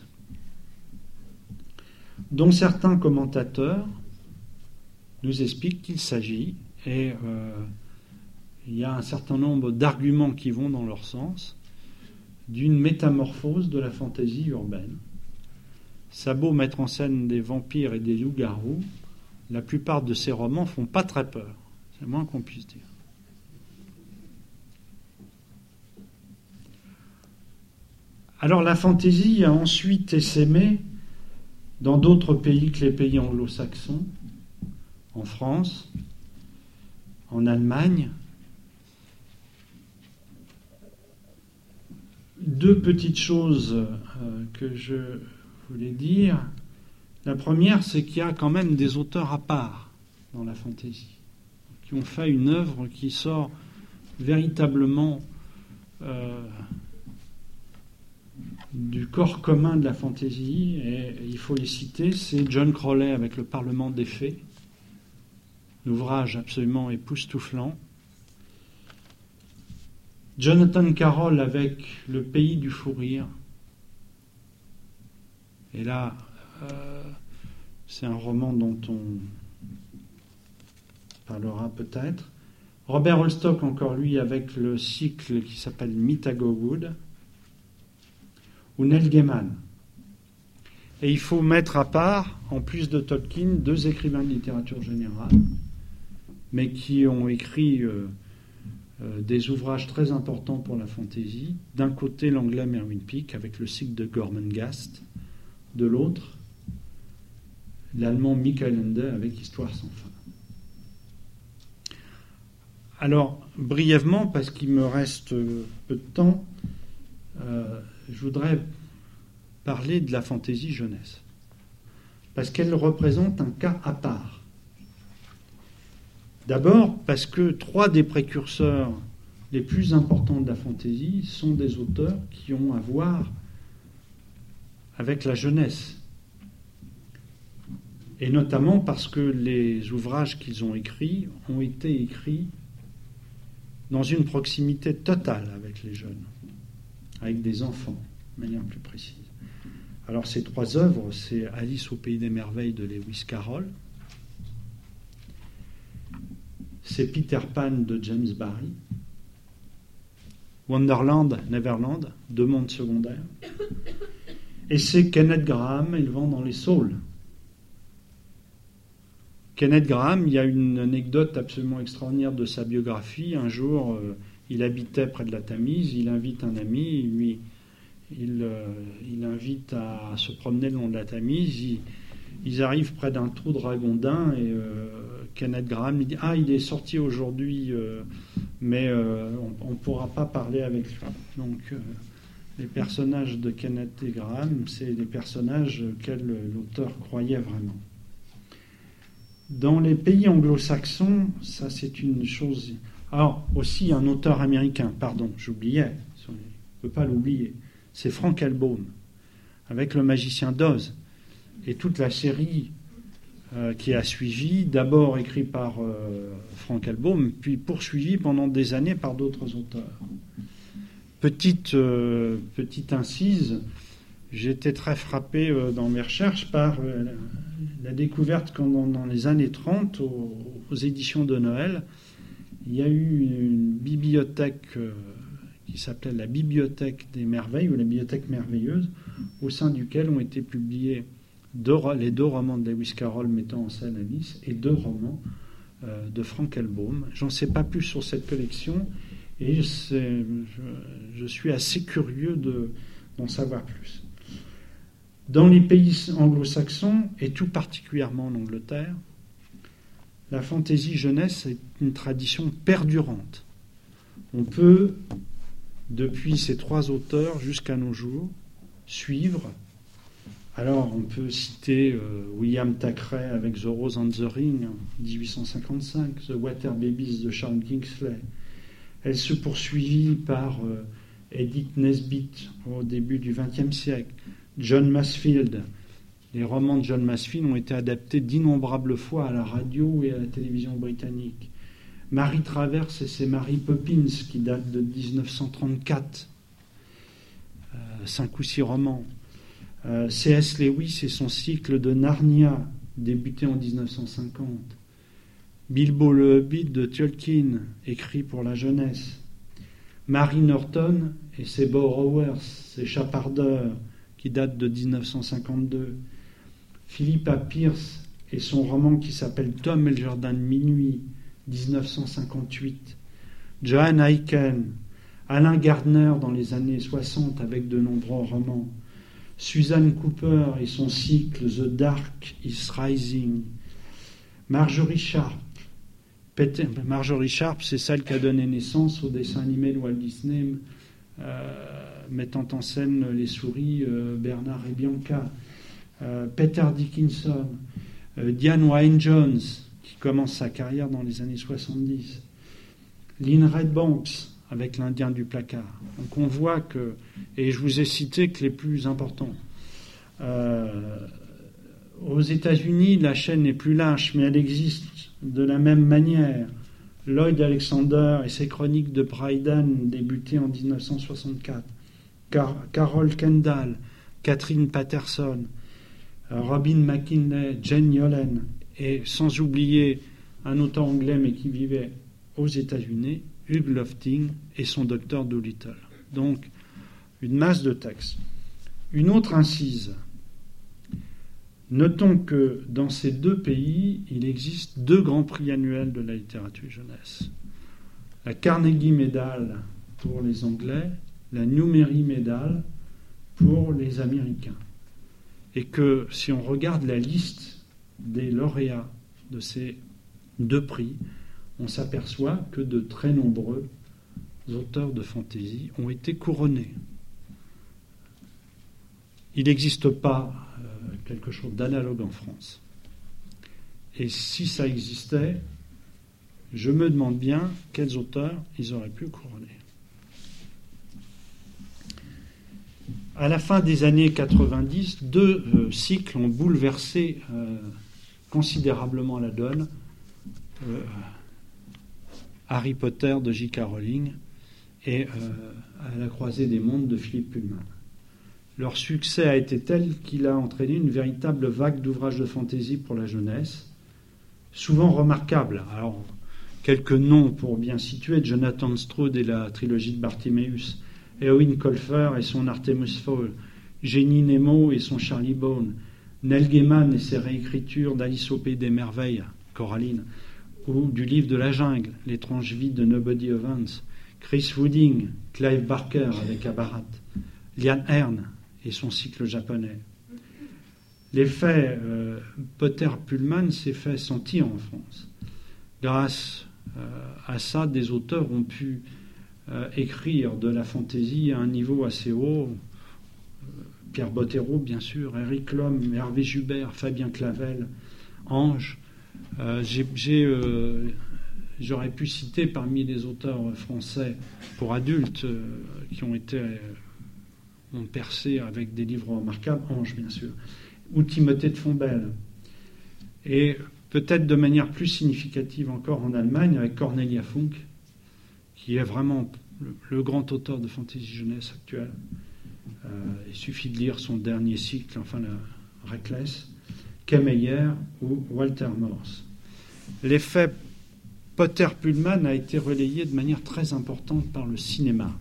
dont certains commentateurs nous expliquent qu'il s'agit, et il y a un certain nombre d'arguments qui vont dans leur sens, d'une métamorphose de la fantaisie urbaine. Ça a beau mettre en scène des vampires et des loups-garous, la plupart de ces romans font pas très peur, c'est le moins qu'on puisse dire. Alors la fantaisie a ensuite essaimé dans d'autres pays que les pays anglo-saxons, en France, en Allemagne. Deux petites choses que je voulais dire. La première, c'est qu'il y a quand même des auteurs à part dans la fantaisie, qui ont fait une œuvre qui sort véritablement du corps commun de la fantaisie, et il faut les citer. C'est John Crowley avec Le Parlement des Fées, l'ouvrage absolument époustouflant. Jonathan Carroll avec Le Pays du Fou Rire. Et là, c'est un roman dont on parlera peut-être. Robert Holstock, encore lui, avec le cycle qui s'appelle Meet à Gowood. Ou Neil Gaiman. Et il faut mettre à part, en plus de Tolkien, deux écrivains de littérature générale, mais qui ont écrit des ouvrages très importants pour la fantaisie. D'un côté, l'anglais Mervyn Peake, avec le cycle de Gormenghast. De l'autre, l'allemand Michael Ende, avec Histoire sans fin. Alors, brièvement, parce qu'il me reste peu de temps, je voudrais parler de la fantaisie jeunesse, parce qu'elle représente un cas à part. D'abord parce que trois des précurseurs les plus importants de la fantaisie sont des auteurs qui ont à voir avec la jeunesse, et notamment parce que les ouvrages qu'ils ont écrits ont été écrits dans une proximité totale avec les jeunes, avec des enfants, de manière plus précise. Alors ces trois œuvres, c'est Alice au Pays des Merveilles de Lewis Carroll, c'est Peter Pan de James Barrie, Wonderland, Neverland, deux mondes secondaires, et c'est Kenneth Graham et Le vent dans les saules. Kenneth Graham, il y a une anecdote absolument extraordinaire de sa biographie. Un jour, il habitait près de la Tamise, il invite un ami, lui, il invite à se promener le long de la Tamise. Ils arrivent près d'un trou de Ragondin et Kenneth Graham lui dit « Ah, il est sorti aujourd'hui, mais on ne pourra pas parler avec lui. » Donc, les personnages de Kenneth et Graham, c'est des personnages auxquels l'auteur croyait vraiment. Dans les pays anglo-saxons, ça c'est une chose... Alors, aussi un auteur américain, pardon, j'oubliais, je ne peux pas l'oublier, c'est Frank Elbaum, avec Le Magicien d'Oz, et toute la série qui a suivi, d'abord écrit par Frank Elbaum, puis poursuivi pendant des années par d'autres auteurs. Petite incise, j'étais très frappé dans mes recherches par la découverte quand dans les années 30, aux éditions de Noël, il y a eu une bibliothèque qui s'appelait la Bibliothèque des Merveilles ou la Bibliothèque Merveilleuse, au sein duquel ont été publiés les deux romans de Lewis Carroll mettant en scène Alice et deux romans de Frank Elbaum. J'en sais pas plus sur cette collection et je suis assez curieux d'en savoir plus. Dans les pays anglo-saxons, et tout particulièrement en Angleterre, la fantaisie jeunesse est une tradition perdurante. On peut, depuis ces trois auteurs jusqu'à nos jours, suivre. Alors, on peut citer William Thackeray avec The Rose and the Ring en 1855, The Water Babies de Charles Kingsley. Elle se poursuivit par Edith Nesbit au début du XXe siècle. John Masefield. Les romans de John Masefield ont été adaptés d'innombrables fois à la radio et à la télévision britannique. Mary Travers et ses Mary Poppins qui datent de 1934. 5 ou 6 romans. C.S. Lewis et son cycle de Narnia, débuté en 1950. Bilbo le Hobbit de Tolkien, écrit pour la jeunesse. Mary Norton et ses Borrowers, ses Chapardeurs, qui datent de 1952. Philippa Pierce et son roman qui s'appelle Tom et le Jardin de Minuit, 1958. Joan Aiken, Alain Gardner dans les années 60 avec de nombreux romans, Susan Cooper et son cycle The Dark is Rising, Marjorie Sharp. Marjorie Sharp, c'est celle qui a donné naissance au dessin animé de Walt Disney, mettant en scène les souris Bernard et Bianca. Peter Dickinson, Diane Wynne-Jones, qui commence sa carrière dans les années 70, Lynn Redbanks, avec l'Indien du placard. Donc on voit que, et je vous ai cité que les plus importants. Aux États-Unis, la chaîne est plus lâche, mais elle existe de la même manière. Lloyd Alexander et ses chroniques de Bryden, débutées en 1964. Carol Kendall, Catherine Patterson, Robin McKinley, Jane Yolen, et sans oublier un auteur anglais mais qui vivait aux États-Unis, Hugh Lofting et son docteur Dolittle. Donc, une masse de textes. Une autre incise. Notons que dans ces deux pays, il existe 2 grands prix annuels de la littérature jeunesse. La Carnegie Medal pour les Anglais, la Newbery Medal pour les Américains. Et que si on regarde la liste des lauréats de ces 2 prix, on s'aperçoit que de très nombreux auteurs de fantaisie ont été couronnés. Il n'existe pas quelque chose d'analogue en France. Et si ça existait, je me demande bien quels auteurs ils auraient pu couronner. À la fin des années 90, 2 cycles ont bouleversé considérablement la donne. Harry Potter de J.K. Rowling et À la croisée des mondes de Philippe Pullman. Leur succès a été tel qu'il a entraîné une véritable vague d'ouvrages de fantaisie pour la jeunesse, souvent remarquables. Alors, quelques noms pour bien situer: Jonathan Stroud et la trilogie de Bartiméus, Eowyn Colfer et son Artemis Fowl, Jenny Nemo et son Charlie Bone, Neil Gaiman et ses réécritures d'Alice au Pays des Merveilles, Coraline, ou du livre de la jungle, L'étrange vie de Nobody Evans, Chris Wooding, Clive Barker avec Abarat, Liane Hearn et son cycle japonais. L'effet Potter-Pullman s'est fait sentir en France. Grâce à ça, des auteurs ont pu écrire de la fantaisie à un niveau assez haut. Pierre Bottero, bien sûr, Eric Lhomme, Hervé Joubert, Fabien Clavel, Ange. J'aurais pu citer parmi les auteurs français pour adultes qui ont percé avec des livres remarquables, Ange bien sûr, ou Timothée de Fontbelle. Et peut-être de manière plus significative encore en Allemagne avec Cornelia Funke, qui est vraiment le grand auteur de fantaisie jeunesse actuelle. Il suffit de lire son dernier cycle, enfin la Reckless, Kay Meyer ou Walter Morse. L'effet Potter-Pullman a été relayé de manière très importante par le cinéma.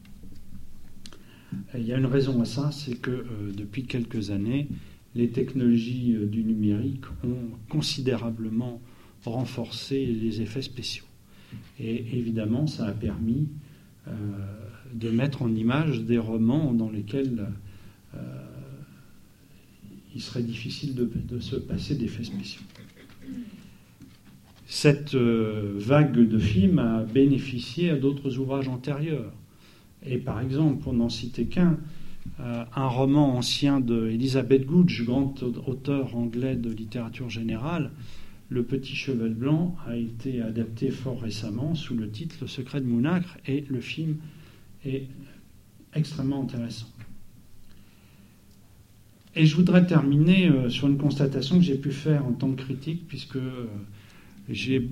Et il y a une raison à ça, c'est que depuis quelques années, les technologies du numérique ont considérablement renforcé les effets spéciaux. Et évidemment, ça a permis de mettre en image des romans dans lesquels il serait difficile de se passer d'effets spéciaux. Cette vague de films a bénéficié à d'autres ouvrages antérieurs. Et par exemple, pour n'en citer qu'un, un roman ancien de Elizabeth Goudge, grand auteur anglais de littérature générale, Le Petit Cheval Blanc, a été adapté fort récemment sous le titre Le Secret de Mounacre, et le film est extrêmement intéressant. Et je voudrais terminer sur une constatation que j'ai pu faire en tant que critique, puisque j'ai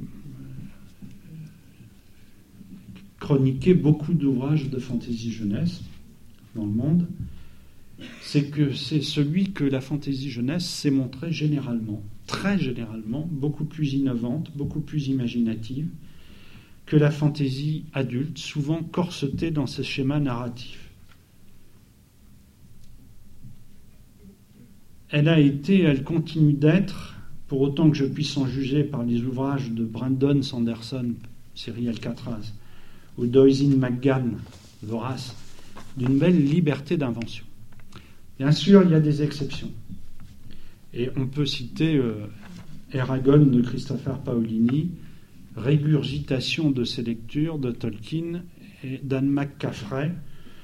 chroniqué beaucoup d'ouvrages de fantaisie jeunesse dans le monde. C'est que c'est celui que la fantaisie jeunesse s'est montrée généralement, très généralement, beaucoup plus innovante, beaucoup plus imaginative que la fantaisie adulte, souvent corsetée dans ses schémas narratifs. Elle continue d'être, pour autant que je puisse en juger par les ouvrages de Brandon Sanderson, série Alcatraz, ou d'Oisin McGann, vorace, d'une belle liberté d'invention. Bien sûr, il y a des exceptions. Et on peut citer Eragon de Christopher Paolini, régurgitation de ses lectures de Tolkien et d'Anne McCaffrey,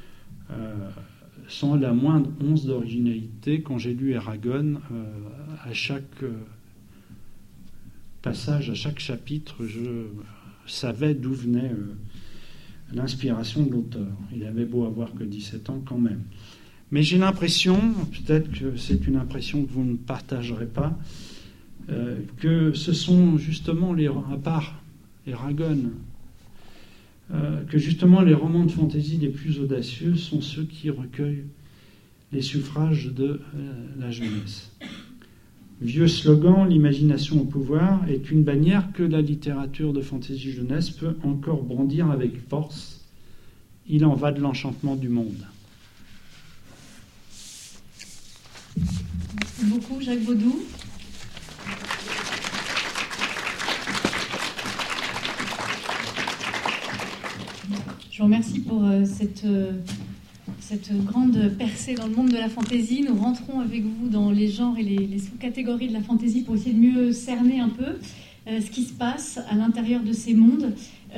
sans la moindre once d'originalité. Quand j'ai lu Eragon, à chaque passage, à chaque chapitre, je savais d'où venait l'inspiration de l'auteur. Il avait beau avoir que 17 ans quand même. Mais j'ai l'impression, peut-être que c'est une impression que vous ne partagerez pas, que ce sont justement, à part Eragon, que justement les romans de fantaisie les plus audacieux sont ceux qui recueillent les suffrages de la jeunesse. Vieux slogan, l'imagination au pouvoir, est une bannière que la littérature de fantaisie jeunesse peut encore brandir avec force. Il en va de l'enchantement du monde. Merci beaucoup, Jacques Baudou. Je vous remercie pour cette grande percée dans le monde de la fantaisie. Nous rentrons avec vous dans les genres et les sous-catégories de la fantaisie pour essayer de mieux cerner un peu ce qui se passe à l'intérieur de ces mondes.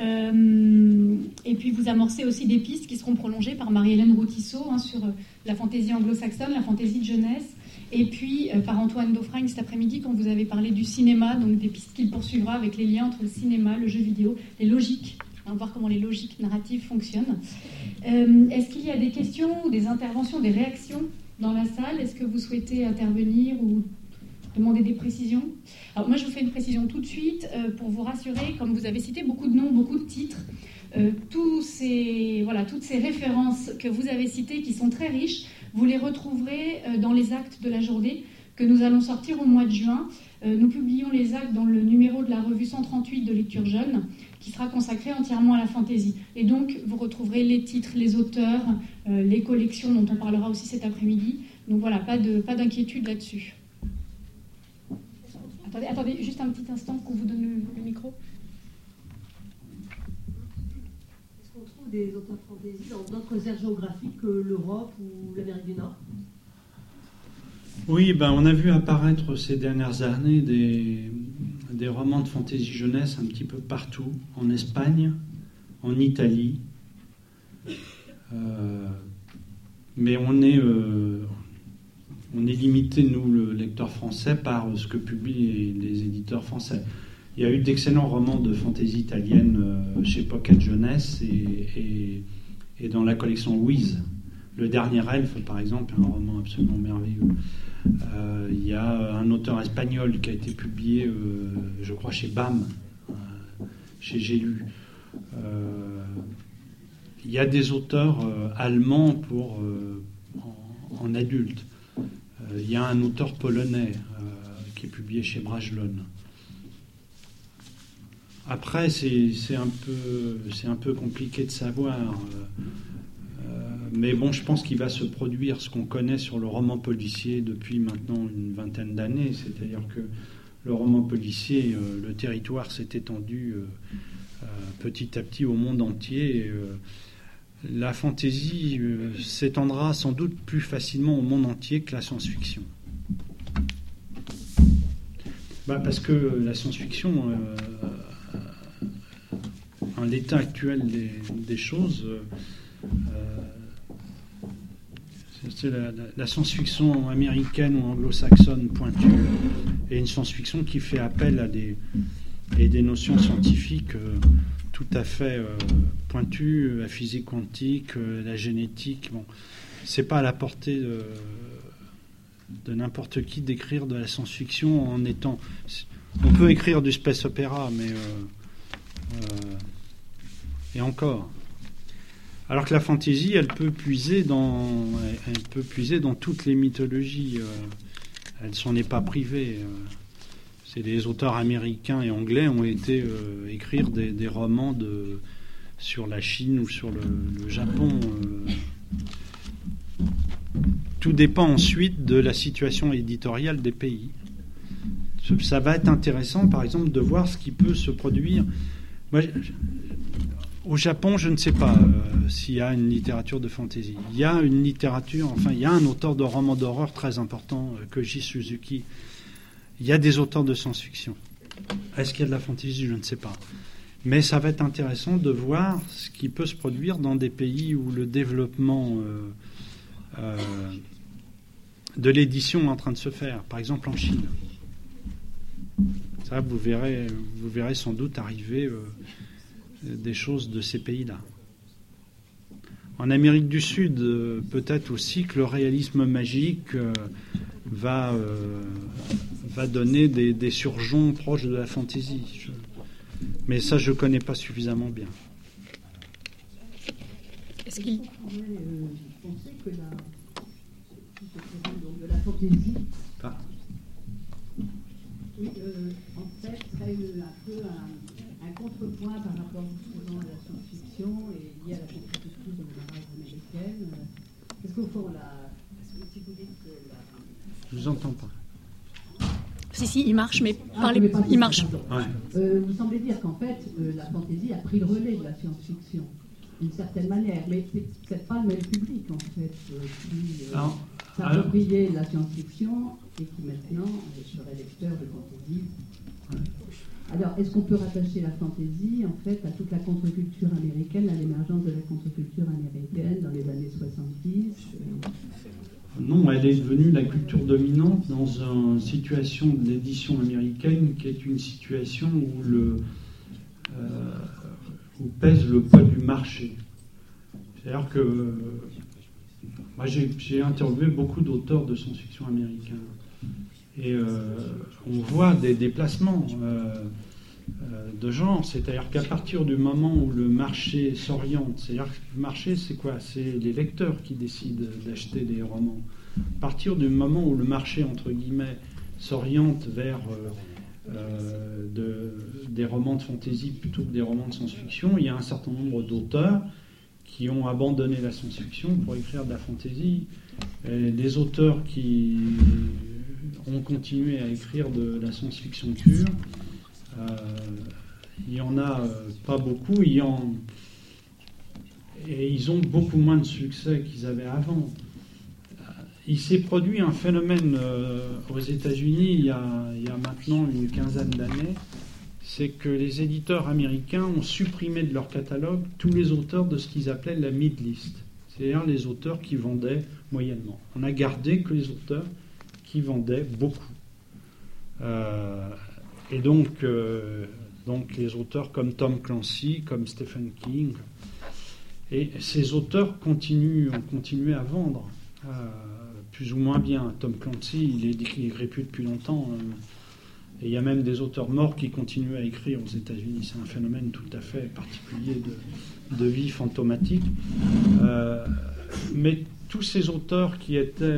Et puis vous amorcez aussi des pistes qui seront prolongées par Marie-Hélène Routiceau sur la fantaisie anglo-saxonne, la fantaisie de jeunesse, et puis par Antoine Daufragne cet après-midi quand vous avez parlé du cinéma, donc des pistes qu'il poursuivra avec les liens entre le cinéma, le jeu vidéo, les logiques. On va voir comment les logiques narratives fonctionnent. Est-ce qu'il y a des questions ou des interventions, des réactions dans la salle? Est-ce que vous souhaitez intervenir ou demander des précisions? Alors moi je vous fais une précision tout de suite pour vous rassurer. Comme vous avez cité beaucoup de noms, beaucoup de titres, toutes ces références que vous avez citées qui sont très riches, vous les retrouverez dans les actes de la journée que nous allons sortir au mois de juin. Nous publions les actes dans le numéro de la revue 138 de Lecture Jeune, qui sera consacré entièrement à la fantaisie. Et donc, vous retrouverez les titres, les auteurs, les collections dont on parlera aussi cet après-midi. Donc voilà, pas d'inquiétude là-dessus. Attendez, juste un petit instant qu'on vous donne le micro. Est-ce qu'on trouve des auteurs fantaisie dans d'autres aires géographiques que l'Europe ou l'Amérique du Nord? Oui, on a vu apparaître ces dernières années des romans de fantaisie jeunesse un petit peu partout, en Espagne, en Italie. Mais on est limité, nous, le lecteur français, par ce que publient les éditeurs français. Il y a eu d'excellents romans de fantaisie italienne chez Pocket Jeunesse et dans la collection Louise. Le Dernier Elfe, par exemple, un roman absolument merveilleux. Il y a un auteur espagnol qui a été publié, je crois, chez BAM, chez J'ai lu. Il y a des auteurs allemands en adulte. Il y a un auteur polonais qui est publié chez Brajlon. Après, c'est un peu compliqué de savoir. Mais bon, je pense qu'il va se produire ce qu'on connaît sur le roman policier depuis maintenant une vingtaine d'années. C'est-à-dire que le roman policier, le territoire s'est étendu petit à petit au monde entier. La fantaisie s'étendra sans doute plus facilement au monde entier que la science-fiction. Parce que la science-fiction, en l'état actuel des choses, c'est la science-fiction américaine ou anglo-saxonne pointue, et une science-fiction qui fait appel à des notions scientifiques tout à fait pointues, la physique quantique, la génétique. Bon, c'est pas à la portée de n'importe qui d'écrire de la science-fiction en étant... On peut écrire du space opéra, mais... et encore... Alors que la fantaisie, elle peut puiser dans toutes les mythologies. Elle ne s'en est pas privée. C'est les auteurs américains et anglais ont été écrire des romans sur la Chine ou sur le Japon. Tout dépend ensuite de la situation éditoriale des pays. Ça va être intéressant, par exemple, de voir ce qui peut se produire. Moi, Au Japon, je ne sais pas s'il y a une littérature de fantasy. Il y a une littérature, il y a un auteur de romans d'horreur très important, Koji Suzuki. Il y a des auteurs de science-fiction. Est-ce qu'il y a de la fantasy? Je ne sais pas. Mais ça va être intéressant de voir ce qui peut se produire dans des pays où le développement de l'édition est en train de se faire. Par exemple en Chine. Ça, vous verrez sans doute arriver des choses de ces pays-là. En Amérique du Sud, peut-être aussi que le réalisme magique va donner des surgeons proches de la fantaisie. Mais ça, je ne connais pas suffisamment bien. Est-ce qu'il pourrait penser que de la fantaisie en fait, serait un peu un contrepoint par rapport justement à la science-fiction et lié à la contre-culture de la race américaine. Est-ce qu'au fond, si vous dites que Je vous entends pas. Si, il marche, mais il marche. Ouais. Vous semblez dire qu'en fait, la fantaisie a pris le relais de la science-fiction, d'une certaine manière, mais c'est peut-être pas le même public, en fait, qui s'appropriait la science-fiction et qui maintenant serait lecteur de fantaisie. Ouais. Alors, est-ce qu'on peut rattacher la fantaisie, en fait, à toute la contre-culture américaine, à l'émergence de la contre-culture américaine dans les années 70 Non, elle est devenue la culture dominante dans une situation de l'édition américaine qui est une situation où pèse le poids du marché. C'est-à-dire que moi j'ai interviewé beaucoup d'auteurs de science-fiction américains et on voit des déplacements de genre, c'est-à-dire qu'à partir du moment où le marché s'oriente, c'est-à-dire que le marché c'est quoi? C'est les lecteurs qui décident d'acheter des romans. À partir du moment où le marché, entre guillemets, s'oriente vers des romans de fantasy plutôt que des romans de science-fiction, il y a un certain nombre d'auteurs qui ont abandonné la science-fiction pour écrire de la fantasy. Et des auteurs qui ont continué à écrire de la science-fiction pure, il n'y en a pas beaucoup, et ils ont beaucoup moins de succès qu'ils avaient avant. Il s'est produit un phénomène aux États-Unis il y a maintenant une quinzaine d'années, c'est que les éditeurs américains ont supprimé de leur catalogue tous les auteurs de ce qu'ils appelaient la mid-list, c'est-à-dire les auteurs qui vendaient moyennement. On a gardé que les auteurs qui vendaient beaucoup. Et donc les auteurs comme Tom Clancy, comme Stephen King, et ces auteurs ont continué à vendre plus ou moins bien. Tom Clancy, il écrit plus depuis longtemps, et il y a même des auteurs morts qui continuent à écrire aux États-Unis. C'est un phénomène tout à fait particulier de vie fantomatique. Mais tous ces auteurs qui étaient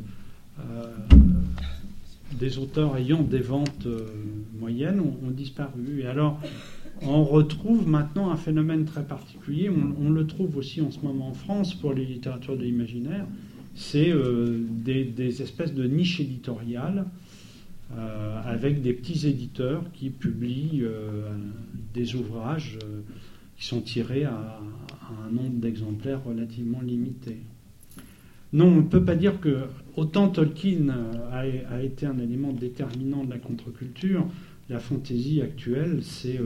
des auteurs ayant des ventes moyennes ont disparu. Et alors, on retrouve maintenant un phénomène très particulier. On le trouve aussi en ce moment en France pour les littératures de l'imaginaire. C'est des espèces de niches éditoriales avec des petits éditeurs qui publient des ouvrages qui sont tirés à un nombre d'exemplaires relativement limité. Non, on ne peut pas dire que autant Tolkien a été un élément déterminant de la contre-culture, la fantaisie actuelle, c'est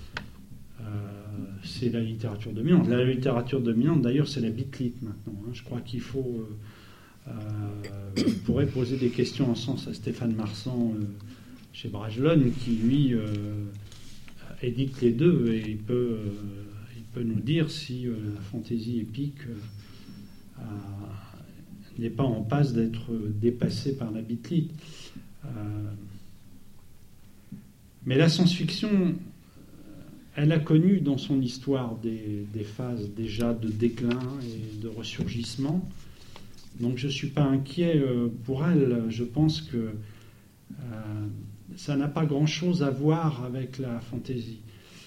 la littérature dominante. La littérature dominante, d'ailleurs, c'est la bitlit maintenant. Je crois qu'il faut... on pourrait poser des questions en ce sens à Stéphane Marsan chez Brajlon, qui, lui, édite les deux, et il peut nous dire si la fantaisie épique n'est pas en passe d'être dépassée par la bitlit. Mais la science-fiction, elle a connu dans son histoire des phases déjà de déclin et de ressurgissement. Donc je ne suis pas inquiet pour elle. Je pense que ça n'a pas grand-chose à voir avec la fantaisie.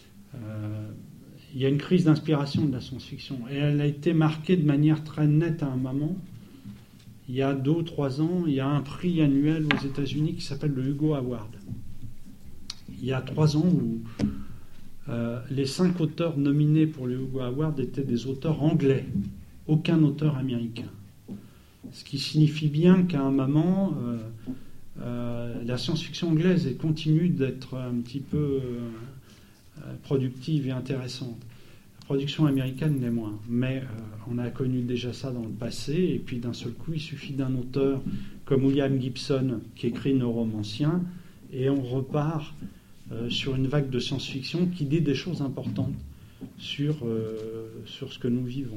Il y a une crise d'inspiration de la science-fiction, et elle a été marquée de manière très nette à un moment. Il y a 2 ou 3 ans, il y a un prix annuel aux États-Unis qui s'appelle le Hugo Award. Il y a 3 ans où les 5 auteurs nominés pour le Hugo Award étaient des auteurs anglais, aucun auteur américain. Ce qui signifie bien qu'à un moment, la science-fiction anglaise continue d'être un petit peu productive et intéressante. La production américaine l'est moins, mais on a connu déjà ça dans le passé, et puis d'un seul coup, il suffit d'un auteur comme William Gibson qui écrit Neuromancien, et on repart sur une vague de science-fiction qui dit des choses importantes sur ce que nous vivons.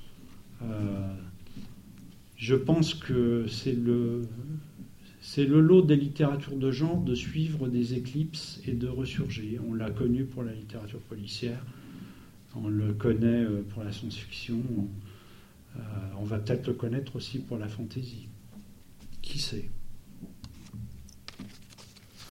Je pense que c'est le lot des littératures de genre de suivre des éclipses et de ressurgir. On l'a connu pour la littérature policière, on le connaît pour la science-fiction, on va peut-être le connaître aussi pour la fantasy. Qui sait ?